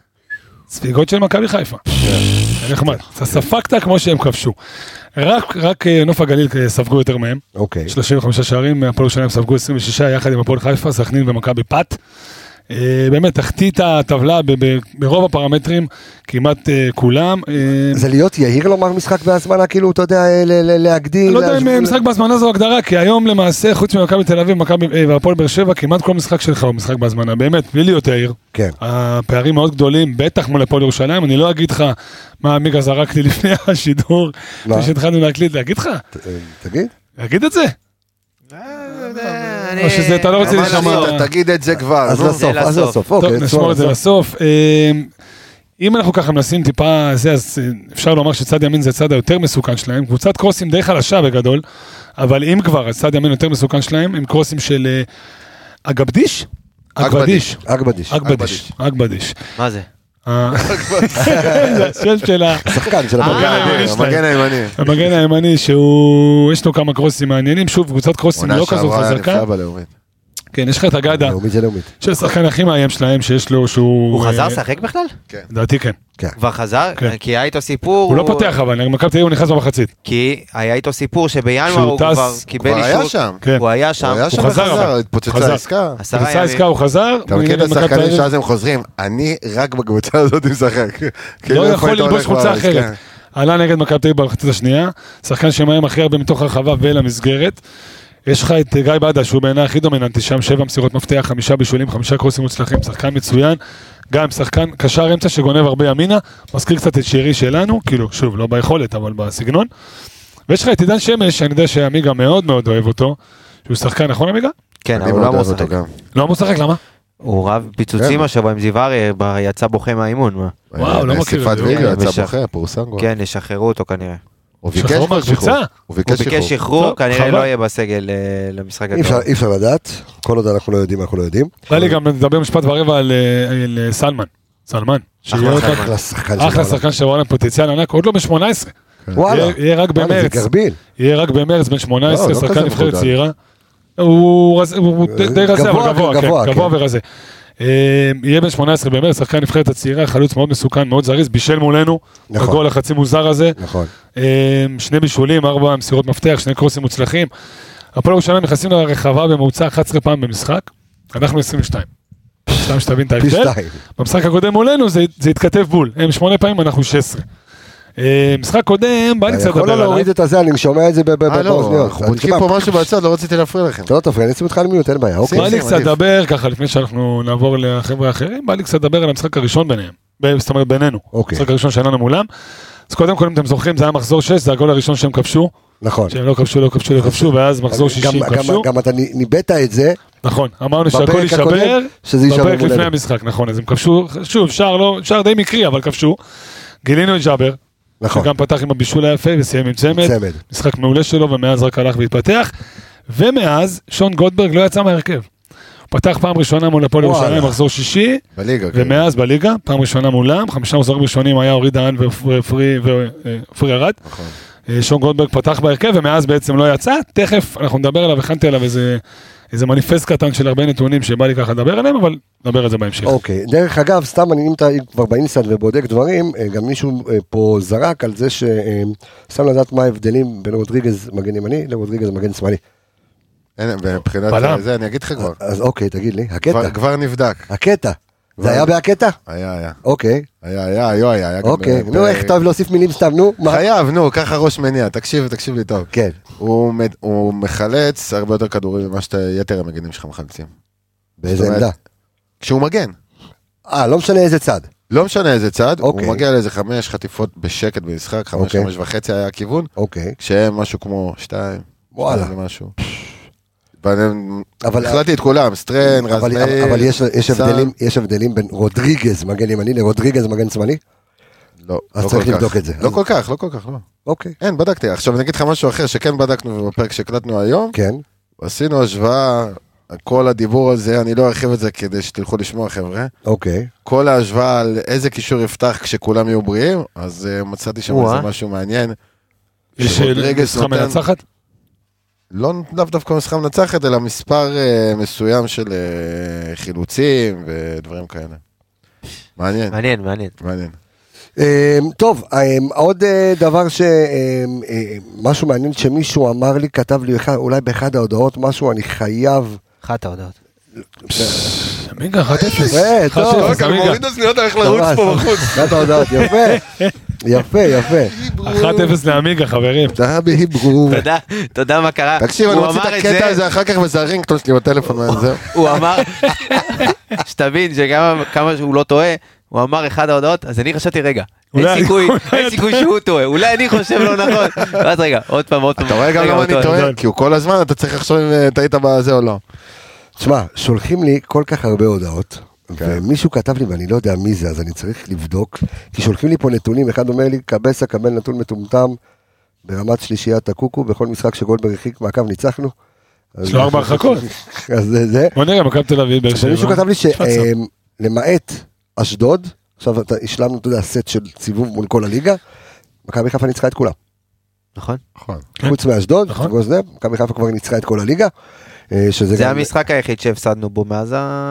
ספיגות של מכבי חיפה. נחמד. ספקת כמו שהם כבשו. רק נוף הגליל ספגו יותר מהם. 35 שערים, הפועל ירושלים ספגו 26, יחד עם הפועל חיפה, סכנין ומכבי פת. באמת, תחתית הטבלה ברוב הפרמטרים, כמעט כולם.
זה להיות יהיר לומר משחק בהזמנה, כאילו, אתה יודע, להגדיל.
לא יודע אם משחק בהזמנה זו הגדרה, כי היום למעשה, חוץ ממכבי תל אביב והפועל באר שבע, כמעט כל משחק שלך הוא משחק בהזמנה, באמת, בלי להיות יהיר.
כן.
הפערים מאוד גדולים, בטח מול הפועל ירושלים, אני לא אגיד לך מה מיגה זרק לי לפני השידור, כשהתחלנו להקליט, להגיד לך?
תגיד.
להגיד את זה? או שזה, אתה לא רוצה לשמוע.
תגיד את זה כבר.
אז לסוף.
טוב, נשמור את זה לסוף. אם אנחנו ככה מנסים טיפה, אז אפשר לומר שצד ימין זה הצד היותר מסוכן שלהם, קבוצת קרוסים די חלשה בגדול, אבל אם כבר, הצד ימין יותר מסוכן שלהם, עם קרוסים של אגבדיש? אגבדיש.
מה זה?
זה השם של
השחקן של
המגן הימני.
המגן הימני שהוא, יש לו כמה קרוסים מעניינים, שוב, קבוצת קרוסים לא כזו חזקה. כן, יש לך את הגדה, של השחקן הכי מאיים שלהם, שיש לו שהוא...
הוא חזר שחק בכלל?
כן. לדעתי כן.
כבר חזר? כי היה איתו סיפור...
הוא לא פותח אבל, מכבי תל אביב הוא נכנס במחצית.
כי היה איתו סיפור שבינואר הוא כבר קיבל אישור...
הוא היה שם.
הוא חזר.
התפוצצה עסקה.
התפוצצה עסקה, הוא חזר.
אתה מכיר את השחקנים שאז הם חוזרים, אני רק בקבוצה הזאת משחק.
לא יכול ללבוש חולצה אחרת. עלה נגד מכבי תל אביב במחצית השנייה, שחקן שמאיים הכי הרבה מתוך הרחבה ולמסגרת. יש לך את גיא בדה, שהוא בעיניי הכי דומיננטי, שם 7 מסירות מפתח, 5 בישולים, 5 קרוסים מוצלחים, שחקן מצוין, גם שחקן קשר אמצע שגונב הרבה ימינה, מזכיר קצת את שירי שלנו, כאילו, שוב, לא ביכולת, אבל בסגנון. ויש לך את עידן שמש, שאני יודע שעמיגה מאוד מאוד אוהב אותו, שהוא שחקן, נכון עמיגה?
כן, אבל הוא לא מושחק.
לא מושחק, למה?
הוא רב פיצוצים השבוע עם זיו אריה, יצא בוכה מהאימון.
וואו, לא מכיר את זה.
יצא בוכה, פורסם כבר.
כן, ישחררו אותו כנראה.
הוא ביקש שחרור,
כנראה לא יהיה בסגל למשחק הגדול.
אי אפשר לדעת, כל עוד אנחנו לא יודעים, אנחנו לא יודעים.
בא לי גם לדבר משפט ורבע על סלמן. אחלה שחקן שוואלה פוטנציאל ענק, עוד לא ב-18. יהיה רק במרץ, בין 18, שחקן נבחרת צעירה. הוא די רזה, אבל גבוה ורזה. יהיה בין 18 במרץ, שחקן נבחרת הצעירה, חלוץ מאוד מסוכן, מאוד זריז, בישל מולנו, בגול החצי מוזר הזה. 2 בישולים, 4 מסירות מפתח, 2 קרוסים מוצלחים. הפועל ירושלים נכנסים לרחבה בממוצע 11 פעם במשחק, אנחנו 22. סתם שתבין את
פי
ההבדל.
2.
במשחק הקודם מולנו זה התכתב בול, הם 8 פעמים, אנחנו 16. משחק קודם, בא לי קצת
יכול
לדבר
להוריד
עליו.
את הזה, אני שומע את זה באוזניות.
אנחנו בודקים פה משהו בצד, לא רציתי להפריע לכם.
אתה לא תפריע, אני אשים אותך על מיוט, אין בעיה, אוקיי.
בא לי קצת לדבר, ככה לפני שאנחנו נעבור לחבר'ה האחרים, בא לי קצת לדבר על המשחק הראשון ביניהם, זאת אומרת בינינו, המשחק הראשון שלנו מולם. אז קודם כל אם אתם זוכרים, זה היה מחזור 6, זה הגול הראשון שהם כבשו.
נכון.
שהם לא כבשו, ואז מחזור 60 כבשו.
גם אתה ניבאת את זה.
נכון, אמרנו שהכל יישבר, בפרק לפני המשחק, נכון, אז הם כבשו, שוב, שער די מקרי, אבל כבשו. גילינו את ג'אבר, שגם פתח עם הבישול היפה וסיים עם צמד, משחק מעולה שלו, ומאז רק הלך והתפתח, ומאז שון גולדברג לא יצא מהרכב. הוא פתח פעם ראשונה מול הפועל ירושלים, מחזור 6, ומאז בליגה, פעם ראשונה מולם, 5 מחזורים ראשונים היה אורי דהן ופרי ירד. שון גולדברג פתח בהרכב, ומאז בעצם לא יצא, תכף אנחנו נדבר עליו, הכנתי עליו איזה מניפסט קטן של הרבה נתונים שבא לי ככה לדבר עליהם, אבל נדבר על זה בהמשך.
אוקיי, דרך אגב, סתם אם אתה כבר באינסטנט ובודק דברים, גם מישהו פה זרק על זה שסתם לדעת מה ההבדלים בין רודריגז מגן ימני לרודריגז מגן שמאלי.
מבחינת זה אני אגיד לך כבר.
אז אוקיי, תגיד לי, הקטע.
כבר נבדק.
הקטע. זה היה בהקטע?
היה.
אוקיי.
היה.
אוקיי, נו איך טוב להוסיף מילים סתם, נו.
חייב, נו, ככה ראש מניע, תקשיב לי טוב.
כן.
הוא מחלץ הרבה יותר כדורים ממה שיתר המגנים שלך מחלצים.
באיזה עמדה?
כשהוא מגן.
לא משנה איזה צד.
לא משנה איזה צד, הוא מגיע לאיזה 5 חטיפות בשקט במשחק, 5.5 היה הכיוון, כשהם משהו כמו 2, משהו. החלטתי את כולם, סטרן, רז מאיר.
אבל יש הבדלים בין רודריגז מגן ימני לרודריגז מגן שמאלי?
לא.
אז צריך לבדוק את זה.
לא כל כך, לא.
אוקיי.
אין, בדקתי. עכשיו אני אגיד לך משהו אחר שכן בדקנו בפרק שהקלטנו היום.
כן.
עשינו השוואה, כל הדיבור הזה, אני לא ארחיב את זה כדי שתלכו לשמוע חבר'ה.
אוקיי.
כל ההשוואה על איזה קישור יפתח כשכולם יהיו בריאים, אז מצאתי שם איזה משהו מעניין.
יש נוסחה מנצחת?
לא לאו דווקא נוסחה מנצחת, אלא מספר מסוים של חילוצים ודברים כאלה. מעניין. טוב,
עוד דבר משהו מעניין שמישהו אמר לי, כתב לי אולי באחד ההודעות משהו, אני חייב...
אחת ההודעות.
עמיגה, 1-0.
טוב,
מוריד הסניות הולך לרוץ פה בחוץ.
אחת ההודעות, יפה.
1-0 לעמיגה, חברים.
תודה מה קרה.
תקשיב, אני רוצה את הקטע הזה אחר כך וזה הרינגטון שלי בטלפון מהזה.
הוא אמר, שתבין שכמה שהוא לא טועה, הוא אמר אחד ההודעות, אז אני חשבתי רגע, אין סיכוי שהוא טועה, אולי אני חושב לא נכון. אז רגע, עוד פעם.
אתה רואה גם למה אני טועה? כי הוא כל הזמן, אתה צריך לחשוב אם טעית בזה או לא.
תשמע, שולחים לי כל כך הרבה הודעות, ומישהו כתב לי ואני לא יודע מי זה, אז אני צריך לבדוק, כי שולחים לי פה נתונים, אחד אומר לי, קבסה, קבל נתון מטומטם, ברמת שלישיית הקוקו, בכל משחק שגולדברג הרחיק מהקו ניצחנו.
יש לו 4 הרחקות.
אז זה.
בוא נראה, מכבי תל אביב, באר שבע.
מישהו כתב לי שלמעט אשדוד, עכשיו השלמנו, אתה יודע, סט של סיבוב מול כל הליגה, מכבי חיפה ניצחה את כולם.
נכון.
חוץ מאשדוד, מכבי חיפה כבר ניצחה את כל הליגה.
זה המשחק היחיד שהפסדנו בו מאז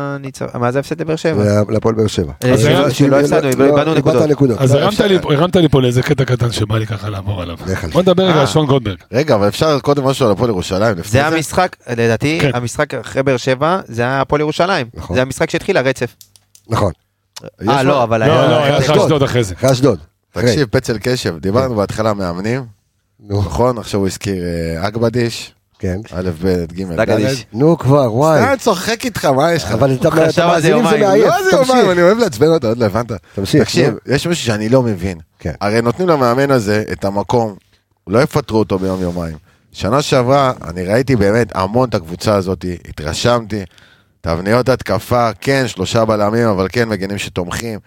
ההפסד לבאר שבע.
לפועל באר שבע.
שלא הפסדנו, איבדנו נקודות.
אז הרמת לי פה לאיזה קטע קטן שבא לי ככה לעבור עליו. בוא נדבר רגע על שון גולדברג.
רגע, אבל אפשר קודם משהו על הפועל ירושלים.
זה המשחק, לדעתי, המשחק אחרי באר שבע, זה היה הפועל ירושלים. זה המשחק שהתחיל הרצף.
נכון.
לא, אבל
היה אשדוד אחרי זה.
אשדוד.
תקשיב, פצל קשב, דיברנו בהתחלה מאמנים. נכון, עכשיו הוא הזכיר אגבדיש.
כן.
א' ב' ג' ד'.
נו כבר, וואי.
סתם צוחק איתך, מה יש לך?
אבל אתה מאזינים זה מעייף.
לא זה יומיים, אני אוהב לעצבן אותה, עוד לא הבנת. תקשיב, יש משהו שאני לא מבין. הרי נותנים למאמן הזה את המקום, לא יפטרו אותו ביום יומיים. שנה שעברה, אני ראיתי באמת המון את הקבוצה הזאת, התרשמתי, תבניות התקפה, כן, 3 בלמים, אבל כן, מגנים שתומכים.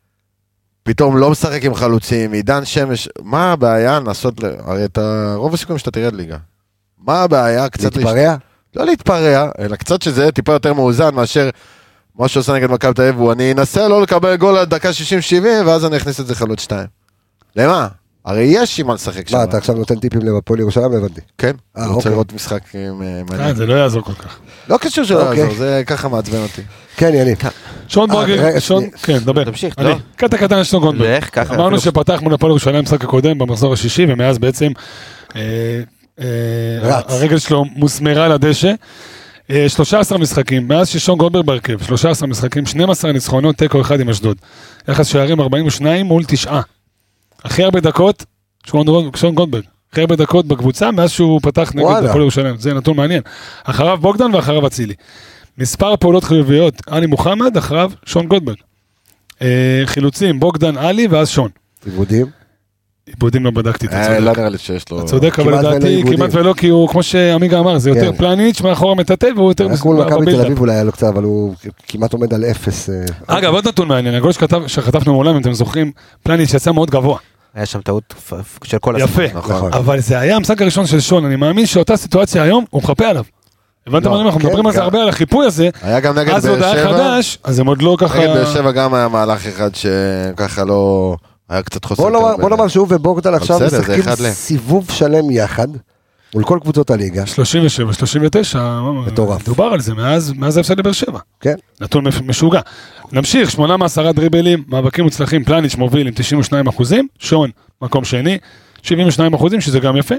פתאום לא משחק עם חלוצים, עידן שמש, מה הבעיה לנסות, הרי את רוב הסיכויים שאתה תרד ליגה. מה הבעיה? קצת
להתפרע?
לא להתפרע, אלא קצת שזה טיפה יותר מאוזן מאשר מה שעושה נגד מכבי תל אביב, אני אנסה לא לקבל גול על דקה 60-70 ואז אני אכניס את זה חלוץ 2. למה? הרי יש עם מה לשחק שם.
מה, אתה עכשיו נותן טיפים לפועל ירושלים? הבנתי.
כן, אני רוצה לראות משחק
מעניין. זה לא יעזור כל כך.
לא קשור שלא יעזור, זה ככה מעצבן אותי.
כן, יניב.
שון גולדברג, כן, דבר.
תמשיך,
קטע קטן על שון גולדברג. אמרנו שפתח מול הפועל ירושלים משחק הקודם במחזור השישי, ומאז בעצם הרגל שלו מוסמרה לדשא. 13 משחקים, מאז ששון גולדברג בהרכב, 13 משחקים, 12 ניצחונות, תיקו 1 עם אשדוד. יחס שערים 42 מול 9. הכי הרבה דקות, שון גולדברג. הכי הרבה דקות בקבוצה, מאז שהוא פתח נגד הפועל ירושלים. זה נתון מעניין. אחריו בוגדן ואחריו אצילי. מספר פעולות חיוביות, עלי מוחמד, אחריו שון גולדברג. חילוצים, בוגדן, עלי ואז שון. עיבודים לא בדקתי, אתה צודק.
לא נראה לי שיש לו...
אתה צודק, אבל לדעתי כמעט ולא, כי הוא, כמו שעמיגה אמר, זה יותר פלניץ' מאחורה מטאטא, והוא יותר...
רק מול מכבי תל אביב אולי היה לו קצת, אבל הוא כמעט עומד על 0.
אגב, עוד נתון מעניין, הגול שחטפנו מעולם, אם אתם זוכרים, פלניץ' יצא מאוד גבוה.
היה שם טעות של כל
יפה, אבל זה היה המשחק הראשון של שון, אני מאמין שאותה סיטואציה היום, הוא מחפה עליו. הבנתם מה אנחנו מדברים על זה הרבה, על החיפוי הזה,
היה גם נגד
אז עוד היה חדש, אז הם עוד לא ככה...
נגד באר שבע גם היה מהלך אחד שככה לא... היה קצת חוסר...
בוא נאמר שהוא ובוגדן עכשיו משחקים סיבוב שלם יחד, מול כל קבוצות הליגה.
37, 39, דובר על זה, מאז ההפסד לבאר שבע.
כן.
נתון משוגע. נמשיך, 8 מ10 דריבלים, מאבקים מוצלחים, פלניץ' מוביל עם 92%, שון מקום שני, 72%, שזה גם יפה.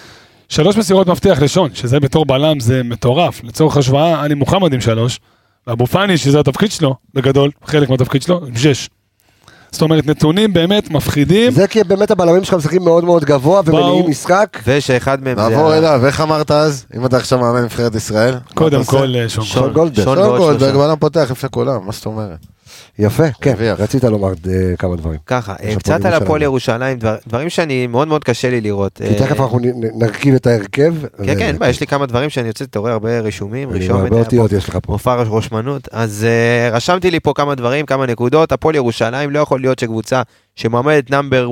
3 מסירות מפתח לשון, שזה בתור בלם זה מטורף. לצורך השוואה, עלי מוחמד עם 3, ואבו פאני, שזה התפקיד שלו, בגדול, חלק מהתפקיד שלו, עם 6. זאת אומרת, נתונים באמת מפחידים.
זה כי באמת הבלמים שלך משחקים מאוד מאוד גבוה ומניעים משחק.
ושאחד מהם זה...
נעבור אליו, איך אמרת אז? אם אתה עכשיו מאמן נבחרת ישראל?
קודם כל שון גולדברג.
שון גולדברג, בלם פותח לפני כולם, מה זאת אומרת?
יפה, כן, רצית לומר כמה דברים.
ככה, קצת על הפועל ירושלים, דברים שאני מאוד מאוד קשה לי לראות.
כי תכף אנחנו נרכיב את ההרכב.
כן, כן, יש לי כמה דברים שאני יוצא, אתה רואה הרבה רישומים,
הרבה אותיות יש לך פה.
מופע רושמנות, אז רשמתי לי פה כמה דברים, כמה נקודות. הפועל ירושלים לא יכול להיות שקבוצה שמעמדת נאמבר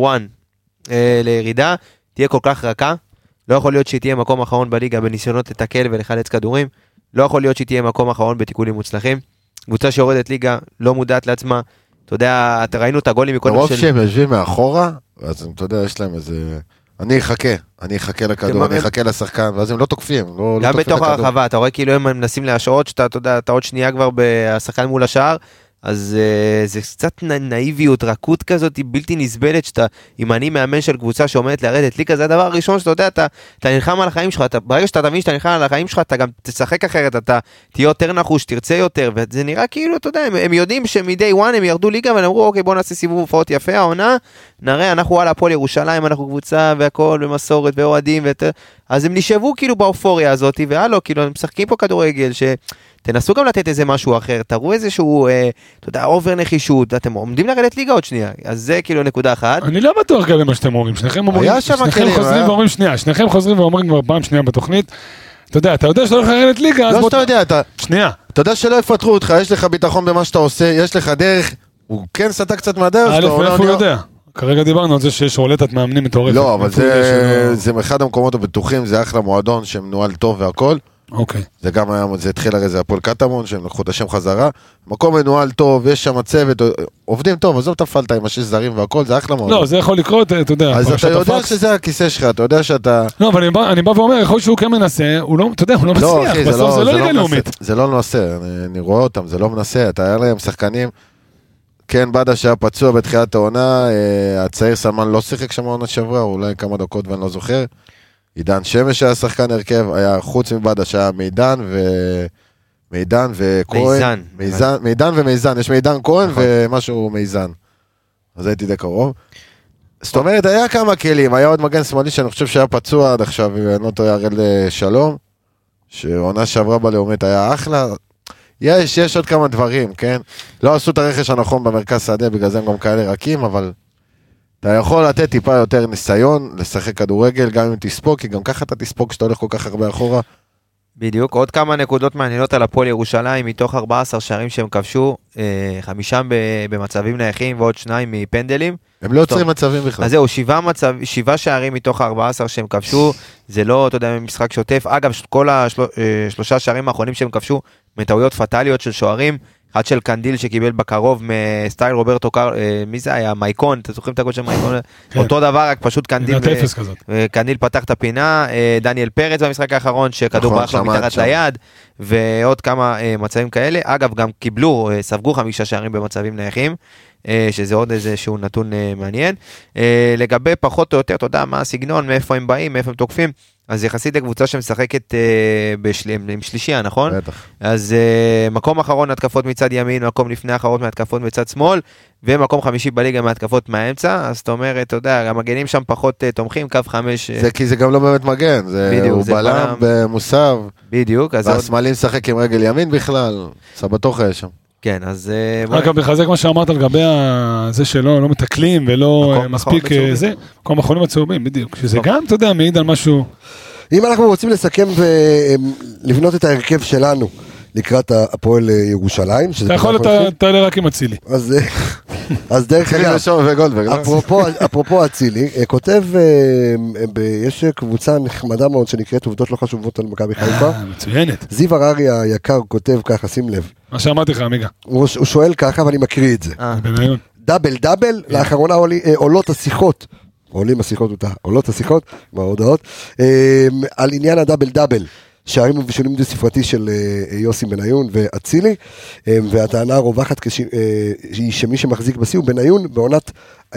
1 לירידה, תהיה כל כך רכה, לא יכול להיות שהיא תהיה מקום אחרון בליגה בניסיונות לתקל ולחלץ כדורים, לא יכול להיות שהיא תהיה מקום אחרון בתיקולים מוצלחים. קבוצה שיורדת ליגה, לא מודעת לעצמה, אתה יודע, ראינו את הגולים מקודם
של... ברוב שהם יושבים מאחורה, אז אתה יודע, יש להם איזה... אני אחכה לכדור, אני אחכה לשחקן, ואז הם לא תוקפים.
גם בתוך הרחבה, אתה רואה כאילו הם מנסים להשעות, שאתה יודע, אתה עוד שנייה כבר בשחקן מול השער, אז זה קצת נאיביות, רכות כזאת, היא בלתי נסבלת, שאתה, אם אני מאמן של קבוצה שעומדת לרדת ליגה, זה הדבר הראשון שאתה יודע, אתה נלחם על החיים שלך, ברגע שאתה תבין שאתה נלחם על החיים שלך, אתה גם תשחק אחרת, אתה תהיה יותר נחוש, תרצה יותר, וזה נראה כאילו, אתה יודע, הם יודעים שמדי וואן הם ירדו ליגה, והם אמרו, אוקיי, בוא נעשה סיבוב הופעות יפה, העונה, נראה, אנחנו על הפועל ירושלים, אנחנו קבוצה והכל, ומסורת ואוהדים, אז הם נשאבו כאילו באופוריה הזאת, והלו, כאילו, הם משחקים פה כדורגל, תנסו גם לתת איזה משהו אחר, תראו איזשהו, אתה יודע, אובר נחישות, אתם עומדים לרדת ליגה עוד שנייה, אז זה כאילו נקודה אחת.
אני לא בטוח גם למה שאתם אומרים, שניכם חוזרים ואומרים שנייה, שניכם חוזרים ואומרים כבר פעם שנייה בתוכנית, אתה יודע שאתה הולך לרדת ליגה,
לא שאתה יודע,
שנייה.
אתה יודע שלא יפטרו אותך, יש לך ביטחון במה שאתה עושה, יש לך דרך, הוא כן סתה קצת מהדרך.
מאיפה הוא יודע? כרגע דיברנו על זה שיש רולטת מאמנים מטורפת.
לא, אבל זה אחד המקומות הבטוחים, זה אחלה מועדון שמנוהל טוב והכל.
אוקיי.
זה גם היה, זה התחיל הרי זה הפועל קטמון, שהם לקחו את השם חזרה, מקום מנוהל טוב, יש שם צוות, עובדים טוב, עזוב תפלת עם השש זרים והכל, זה אחלה מאוד.
לא, זה יכול לקרות, אתה יודע.
אז אתה יודע שזה הכיסא שלך, אתה יודע שאתה...
לא, אבל אני בא ואומר, יכול להיות שהוא כן מנסה, הוא לא, אתה יודע, הוא לא מצליח, בסוף זה לא ליגה לאומית.
זה לא מנסה, אני רואה אותם, זה לא מנסה, אתה היה להם שחקנים, כן, בדה שהיה פצוע בתחילת העונה, הצעיר סלמן לא שיחק שם העונה שעברה, אולי כמה דקות ואני לא זוכר. עידן שמש היה שחקן הרכב, היה חוץ מבדה שהיה מידן וכהן. מידן ומיזן, יש מידן כהן ומשהו מיזן. אז הייתי די קרוב. זאת אומרת, היה כמה כלים, היה עוד מגן שמאלי שאני חושב שהיה פצוע עד עכשיו, ונותו ירד לשלום, שעונה שעברה בלאומית היה אחלה. יש עוד כמה דברים, כן? לא עשו את הרכש הנכון במרכז שדה, בגלל זה הם גם כאלה רכים, אבל... אתה יכול לתת טיפה יותר ניסיון, לשחק כדורגל, גם אם תספוק, כי גם ככה אתה תספוק שאתה הולך כל כך הרבה אחורה.
בדיוק, עוד כמה נקודות מעניינות על הפועל ירושלים, מתוך 14 שערים שהם כבשו, 5 במצבים נייחים ועוד 2 מפנדלים.
הם לא יוצרים מצבים בכלל.
אז זהו, 7 שערים מתוך 14 שהם כבשו, זה לא, אתה יודע, משחק שוטף. אגב, כל השלושה שערים האחרונים שהם כבשו, מטעויות פטליות של שוערים, אחד של קנדיל שקיבל בקרוב מסטייל רוברטו מי זה היה? מייקון, אתם זוכרים את הגול של מייקון? אותו דבר, רק פשוט קנדיל פתח את הפינה, דניאל פרץ במשחק האחרון, שכדור ברח לו מתחת ליד, ועוד כמה מצבים כאלה. אגב, גם קיבלו, ספגו 5 שערים במצבים נייחים, שזה עוד איזשהו נתון מעניין. לגבי פחות או יותר, אתה יודע מה הסגנון, מאיפה הם באים, מאיפה הם תוקפים, אז יחסית לקבוצה שמשחקת עם שלישייה, נכון?
בטח.
אז מקום אחרון התקפות מצד ימין, מקום לפני אחרון מהתקפות מצד שמאל, ומקום חמישי בליגה מהתקפות מהאמצע, אז זאת אומרת, אתה יודע, המגנים שם פחות תומכים, קו 5.
זה כי זה גם לא באמת מגן, הוא בלם במוסב.
בדיוק.
והשמאלי משחק עם רגל ימין בכלל, סבתוך יש שם.
כן, אז...
אגב, לחזק מה שאמרת לגבי זה שלא לא מתקלים ולא מספיק זה, מקום אחרונים הצהובים, בדיוק. שזה גם, אתה יודע, מעיד על משהו...
אם אנחנו רוצים לסכם ולבנות את ההרכב שלנו לקראת הפועל ירושלים,
אתה יכול תעלה רק עם אצילי.
אז דרך אגב, אפרופו אצילי, כותב, יש קבוצה נחמדה מאוד שנקראת עובדות לא חשובות על מכבי חיפה.
מצוינת.
זיו הררי היקר כותב ככה, שים לב.
מה שאמרתי לך, עמיגה.
הוא שואל ככה ואני מקריא את זה.
בניון.
דאבל, לאחרונה עולות השיחות. עולות השיחות, בהודעות, על עניין הדאבל, שערים ובישולים דו ספרתי של יוסי בניון ואצילי, והטענה הרווחת היא שמי שמחזיק בשיא הוא בניון בעונת 99-2000,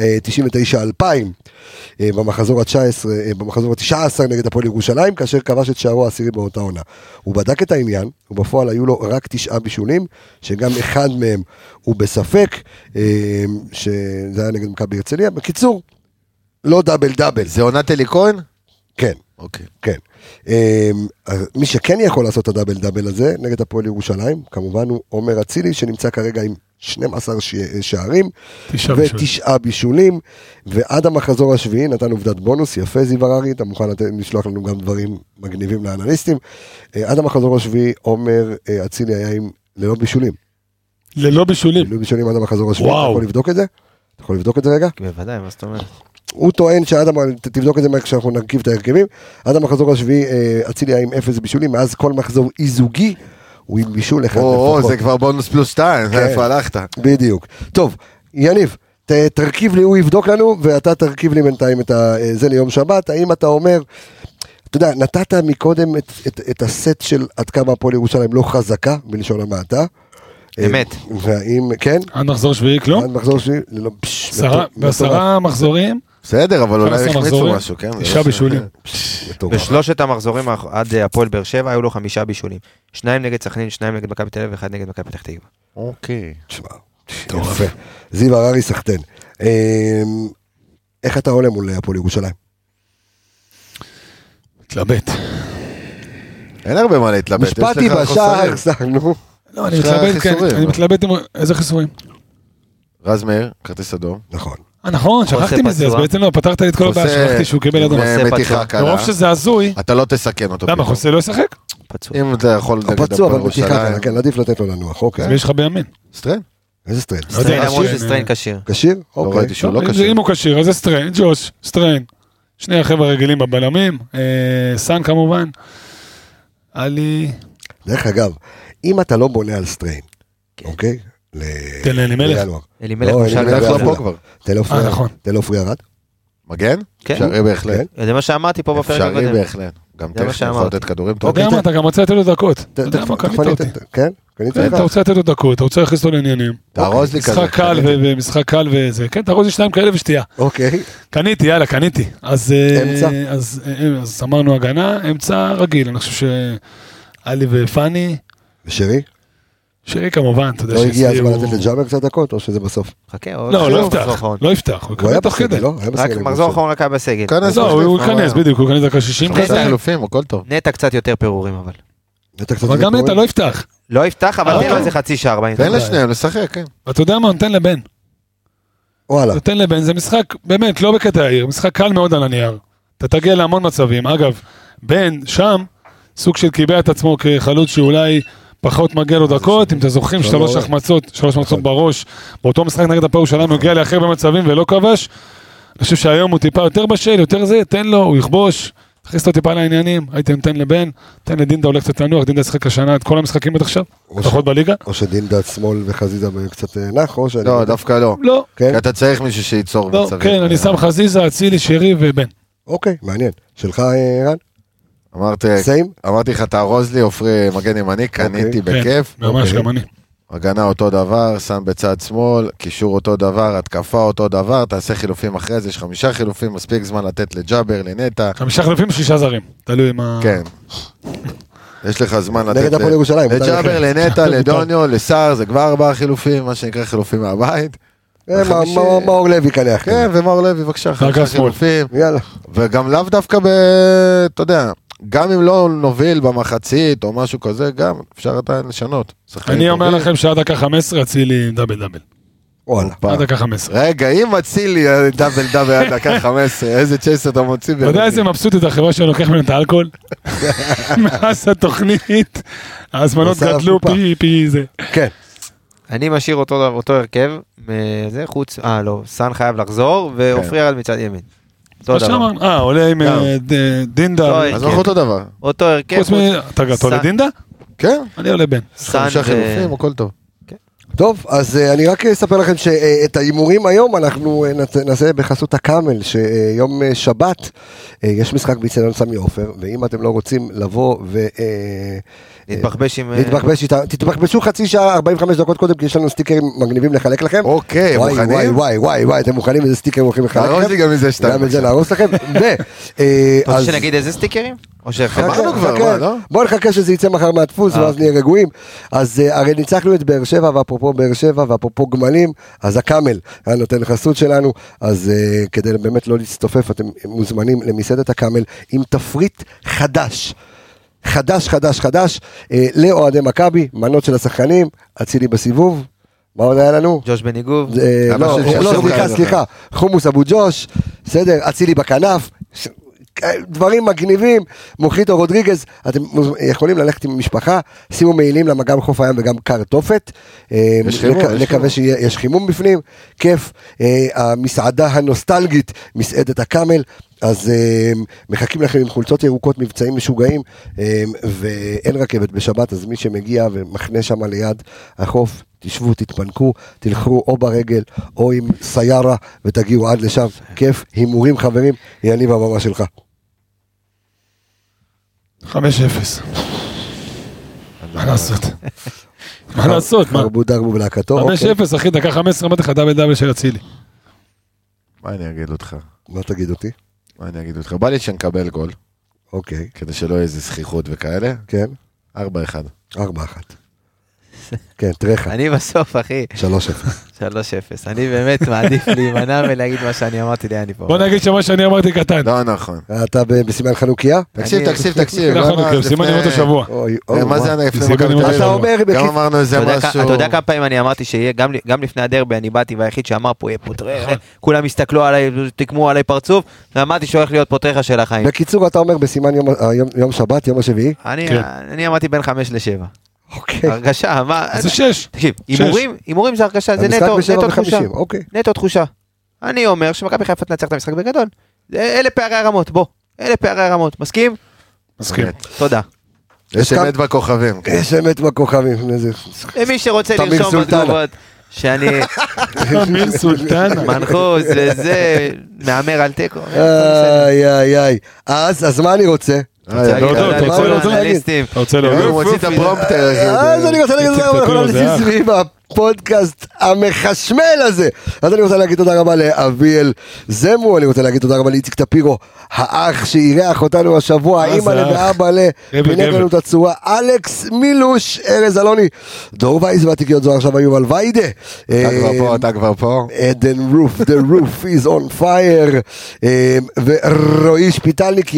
במחזור ה-19 נגד הפועל ירושלים, כאשר כבש את שערו העשירי באותה עונה. הוא בדק את העניין, ובפועל היו לו רק 9 בישולים, שגם אחד מהם הוא בספק, שזה היה נגד מכבי הרצליה. בקיצור, לא דאבל.
זה עונת אלי כהן?
כן.
אוקיי.
כן. מי שכן יכול לעשות את הדאבל הזה, נגד הפועל ירושלים, כמובן הוא עומר אצילי, שנמצא כרגע עם 12 שערים, 9 בישולים, ועד המחזור השביעי נתן עובדת בונוס, יפה זיו הררי, אתה מוכן לשלוח לנו גם דברים מגניבים לאנליסטים, עד המחזור השביעי עומר אצילי היה עם ללא בישולים.
ללא בישולים
עד המחזור השביעי, אתה יכול לבדוק את זה? אתה יכול לבדוק את זה רגע?
בוודאי, מה זאת אומרת?
הוא טוען תבדוק את זה כשאנחנו נרכיב את ההרכבים, עד המחזור השביעי אצילי היה עם 0 בישולים, מאז כל מחזור איזוגי הוא עם בישול אחד לפחות.
זה כבר בונוס פלוס 2, איפה הלכת?
בדיוק. טוב, יניב, תרכיב לי, הוא יבדוק לנו, ואתה תרכיב לי בינתיים את זה ליום שבת. האם אתה אומר, אתה יודע, נתת מקודם את הסט של עד כמה הפועל ירושלים לא חזקה, בלשון המעטה.
אמת.
והאם, כן?
עד מחזור שביעי, כלום?
עד מחזור שביעי,
ב10 מחזורים.
בסדר, אבל אולי החמיצו משהו, כן?
9 בישולים.
בשלושת המחזורים עד הפועל באר שבע היו לו 5 בישולים. 2 נגד סכנין, 2 נגד מכבי תל אביב, 1 נגד מכבי פתח תקווה.
אוקיי.
יפה. זיו הררי סחטן. איך אתה עולה מול הפועל ירושלים?
מתלבט.
אין הרבה מה להתלבט.
משפטי בשער, נו.
לא, אני מתלבט, כן. אני מתלבט עם איזה חיסורים?
רז מאיר, כרטיס אדום.
נכון.
נכון, שכחתי מזה, אז בעצם לא, פתרת לי את כל הבעיה, שכחתי שהוא קיבל אדום. ברוב שזה הזוי.
אתה לא תסכן אותו.
למה, חוסה לא ישחק?
אם אתה יכול...
פצוע, אבל מתיחה, כן, עדיף לתת לו לנוח, אוקיי.
ויש לך בימין.
סטרן?
איזה סטרן?
סטרן אמרו שסטרן קשיר.
קשיר?
לא
אוקיי.
ראיתי שהוא לא קשיר.
אם הוא קשיר, אז זה סטרן, ג'וש, סטרן. שני החבר'ה רגילים בבלמים, סן כמובן. עלי...
דרך אגב, אם אתה לא בונה על סטרן, אוקיי?
תן לאלימלך.
אלימלך
תלופרי ירד?
מגן? אפשרי בהחלט.
זה מה שאמרתי פה בפרק הקודם.
אפשרי בהחלט. גם טכנית יכול לתת כדורים
אתה יודע מה, אתה גם רוצה לתת לו דקות. אתה יודע מה, קנית אותי.
כן?
אתה רוצה לתת לו דקות, אתה רוצה להכניס לו לעניינים.
תארוז לי כזה.
משחק קל וזה. כן, תארוז לי 2 כאלה ושתייה.
אוקיי.
קניתי, יאללה, קניתי.
אמצע.
אז אמרנו הגנה, אמצע רגיל. אני חושב שאלי ופני.
ושרי?
שרי כמובן, אתה יודע
לא הגיע הזמן לתת לג'אמר קצת דקות, או שזה בסוף?
חכה,
לא, לא יפתח, הוא יקבל תוך כדי.
רק מחזור אחרון רק היה בסגל.
לא, הוא ייכנס, בדיוק, הוא ייכנס דקה 60 כזה.
חילופים, הכל טוב.
נטע קצת יותר פירורים, אבל.
אבל גם נטע לא יפתח.
לא יפתח, אבל תן לו איזה חצי שעה, 40.
תן לשניהם לשחק, כן.
אתה יודע מה, נותן לבן.
וואלה.
נותן לבן, זה משחק, באמת, לא בקטע העיר, משחק קל מאוד על הנייר. אתה תגיע להמון מצבים. אגב, בן, שם, סוג של קיבע את עצמו כחלוץ שאולי פחות מגיע לו דקות, אם אתה זוכרים, 3 החמצות בראש, באותו משחק נגד הפועל ירושלים, הוא הגיע לאחר במצבים ולא כבש. אני חושב שהיום הוא טיפה יותר בשל, יותר זה, תן לו, הוא יכבוש, תכניס לו טיפה לעניינים, הייתי נותן לבן, תן לדינדה אולי קצת לנוח, דינדה שחק השנה את כל המשחקים עד עכשיו, פחות בליגה.
או שדינדה שמאל וחזיזה קצת נח, או שאני...
לא, דווקא לא.
לא.
כי אתה צריך מישהו שייצור מצבים.
כן, אני שם חזיזה, אצילי, שרי ובן.
אוקיי, מעניין. שלך, רן?
אמרתי לך, תארוז לי, עופרי מגן ימני, קניתי בכיף.
ממש, גם אני.
הגנה אותו דבר, שם בצד שמאל, קישור אותו דבר, התקפה אותו דבר, תעשה חילופים אחרי זה, יש 5 חילופים, מספיק זמן לתת לג'אבר, לנטה.
5 חילופים, 6 זרים, תלוי מה...
כן. יש לך זמן
נגד הפועל ירושלים.
לג'אבר, לנטה, לדוניו, לסער, זה כבר 4 חילופים, מה שנקרא חילופים מהבית.
מאור לוי קנח.
כן, ומאור לוי, בבקשה, 5 חילופים.
יאללה.
וגם לאו דווקא אתה יודע, גם אם לא נוביל במחצית או משהו כזה, גם אפשר עדיין לשנות.
אני אומר לכם שעד דקה 15 אצילי דאבל דאבל.
וואלה.
עד דקה 15.
רגע, אם אצילי דאבל דאבל עד דקה 15, איזה צ'ייסר אתה מוציא?
אתה יודע איזה מבסוט את החברה שאני לוקח ממנו את האלכוהול? מאז התוכנית, ההזמנות גדלו פי זה.
כן.
אני משאיר אותו הרכב, זה חוץ, לא, סן חייב לחזור, ואופרי ירד מצד ימין.
עולה עם דינדה.
אז אנחנו אותו דבר.
אותו הרכב.
אתה עולה דינדה?
כן.
אני עולה בן.
5 חילופים, הכל טוב.
טוב, אז אני רק אספר לכם שאת ההימורים היום אנחנו נעשה בחסות הקאמל, שיום שבת יש משחק באצטדיון סמי עופר, ואם אתם לא רוצים לבוא
להתבחבש איתם,
תתבחבשו חצי שעה, 45 דקות קודם, כי יש לנו סטיקרים מגניבים לחלק לכם.
אוקיי, מוכנים?
וואי, אתם מוכנים איזה סטיקרים הולכים לחלק לכם?
להרוס לי גם מזה שאתה.
גם את זה להרוס לכם.
אתה רוצה שנגיד איזה סטיקרים?
אמרנו כבר, לא?
בואו נחכה שזה יצא מחר מהדפוס, ואז נהיה רגועים. אז הרי ניצחנו את באר שבע, ואפרופו באר שבע, ואפרופו גמלים, אז הקאמל נותן חסות שלנו, אז כדי באמת לא להצטופף, אתם מוזמנים למסעדת הקאמל, עם תפריט חדש, לאוהדי מכבי, מנות של השחקנים, אצילי בסיבוב, מה עוד היה לנו?
ג'וש בניגוב.
סליחה, חומוס אבו ג'וש, בסדר, אצילי בכנף, דברים מגניבים, מוחיטו רודריגז, אתם יכולים ללכת עם משפחה, שימו מעילים למגם חוף הים וגם קרטופת, נקווה שיש חימום בפנים, כיף, המסעדה הנוסטלגית, מסעדת הקאמל, אז מחכים לכם עם חולצות ירוקות, מבצעים משוגעים, ואין רכבת בשבת, אז מי שמגיע ומחנה שם ליד החוף, תשבו, תתפנקו, תלכו או ברגל או עם סיירה ותגיעו עד לשם, כיף, הימורים חברים, יניב הבמה שלך.
5-0. מה לעשות? מה לעשות?
חרבו דרבו בלהקתו.
5-0 אחי, דקה 15 אמרתי לך דאבל של אצילי.
מה אני אגיד אותך?
מה תגיד אותי?
מה אני אגיד אותך? בא לי שנקבל גול.
אוקיי.
כדי שלא יהיה איזה זכיחות וכאלה.
כן.
4-1.
4-1. כן, תראה.
אני בסוף, אחי.
3-0.
3-0. אני באמת מעדיף להימנע ולהגיד מה שאני אמרתי לי, אני פה.
בוא נגיד שמה שאני אמרתי קטן.
לא נכון.
אתה בסימן חנוכיה?
תקשיב.
סימן ימות השבוע.
מה זה לפני
אתה אומר...
גם אמרנו איזה משהו...
אתה יודע כמה פעמים אני אמרתי שיהיה, גם לפני הדרבי אני באתי והיחיד שאמר פה יהיה פוטרחה, כולם הסתכלו עליי, תקמו עליי פרצוף, ואמרתי שהולך להיות פוטרחה של החיים.
בקיצור, אתה אומר בסימן יום שבת, יום השביעי?
אני אמרתי בין 5-7.
אוקיי.
הרגשה, מה...
זה 6.
תקשיב, הימורים זה הרגשה, זה נטו תחושה. נטו תחושה. אני אומר שמכבי חיפה תנצח את המשחק בגדול. אלה פערי הרמות, בוא. אלה פערי הרמות. מסכים?
מסכים.
תודה.
יש אמת בכוכבים.
יש אמת בכוכבים.
מי שרוצה לרשום בתגובות, שאני...
תמיר סולטנה.
מנחוס וזה, מאמר על תיקו.
איי. אז מה אני רוצה?
אתה רוצה להודות?
הוא מוציא את הפרומפטר.
אז אני רוצה להגיד תודה רבה לכל אנשים סביב הפודקאסט המחשמל הזה. אז אני רוצה להגיד תודה רבה לאביאל זמו, אני רוצה להגיד תודה רבה לאיציק טפירו, האח שאירח אותנו השבוע, האמא ואבא פינק לנו את הצורה, אלכס מילוש, ארז אלוני, דור וייס והתיקיות זו עכשיו יובל ויידה.
אתה כבר פה.
עדן רוף, the roof is on fire, ורועי שפיטלניק,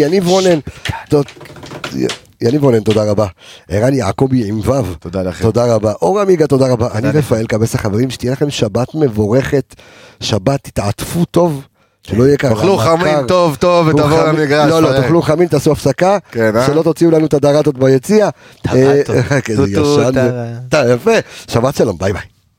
יניב רונן, תודה רבה. ערן יעקובי עם וו.
תודה לכם.
תודה רבה. אור עמיגה, תודה רבה. אני רפאל קבס החברים, שתהיה לכם שבת מבורכת. שבת, תתעטפו טוב. שלא יהיה ככה.
תאכלו חמין טוב ותבואו למגרש.
לא, תאכלו חמין, תעשו הפסקה. שלא תוציאו לנו את הדרטות ביציאה.
טבטות.
יפה. שבת שלום, ביי ביי.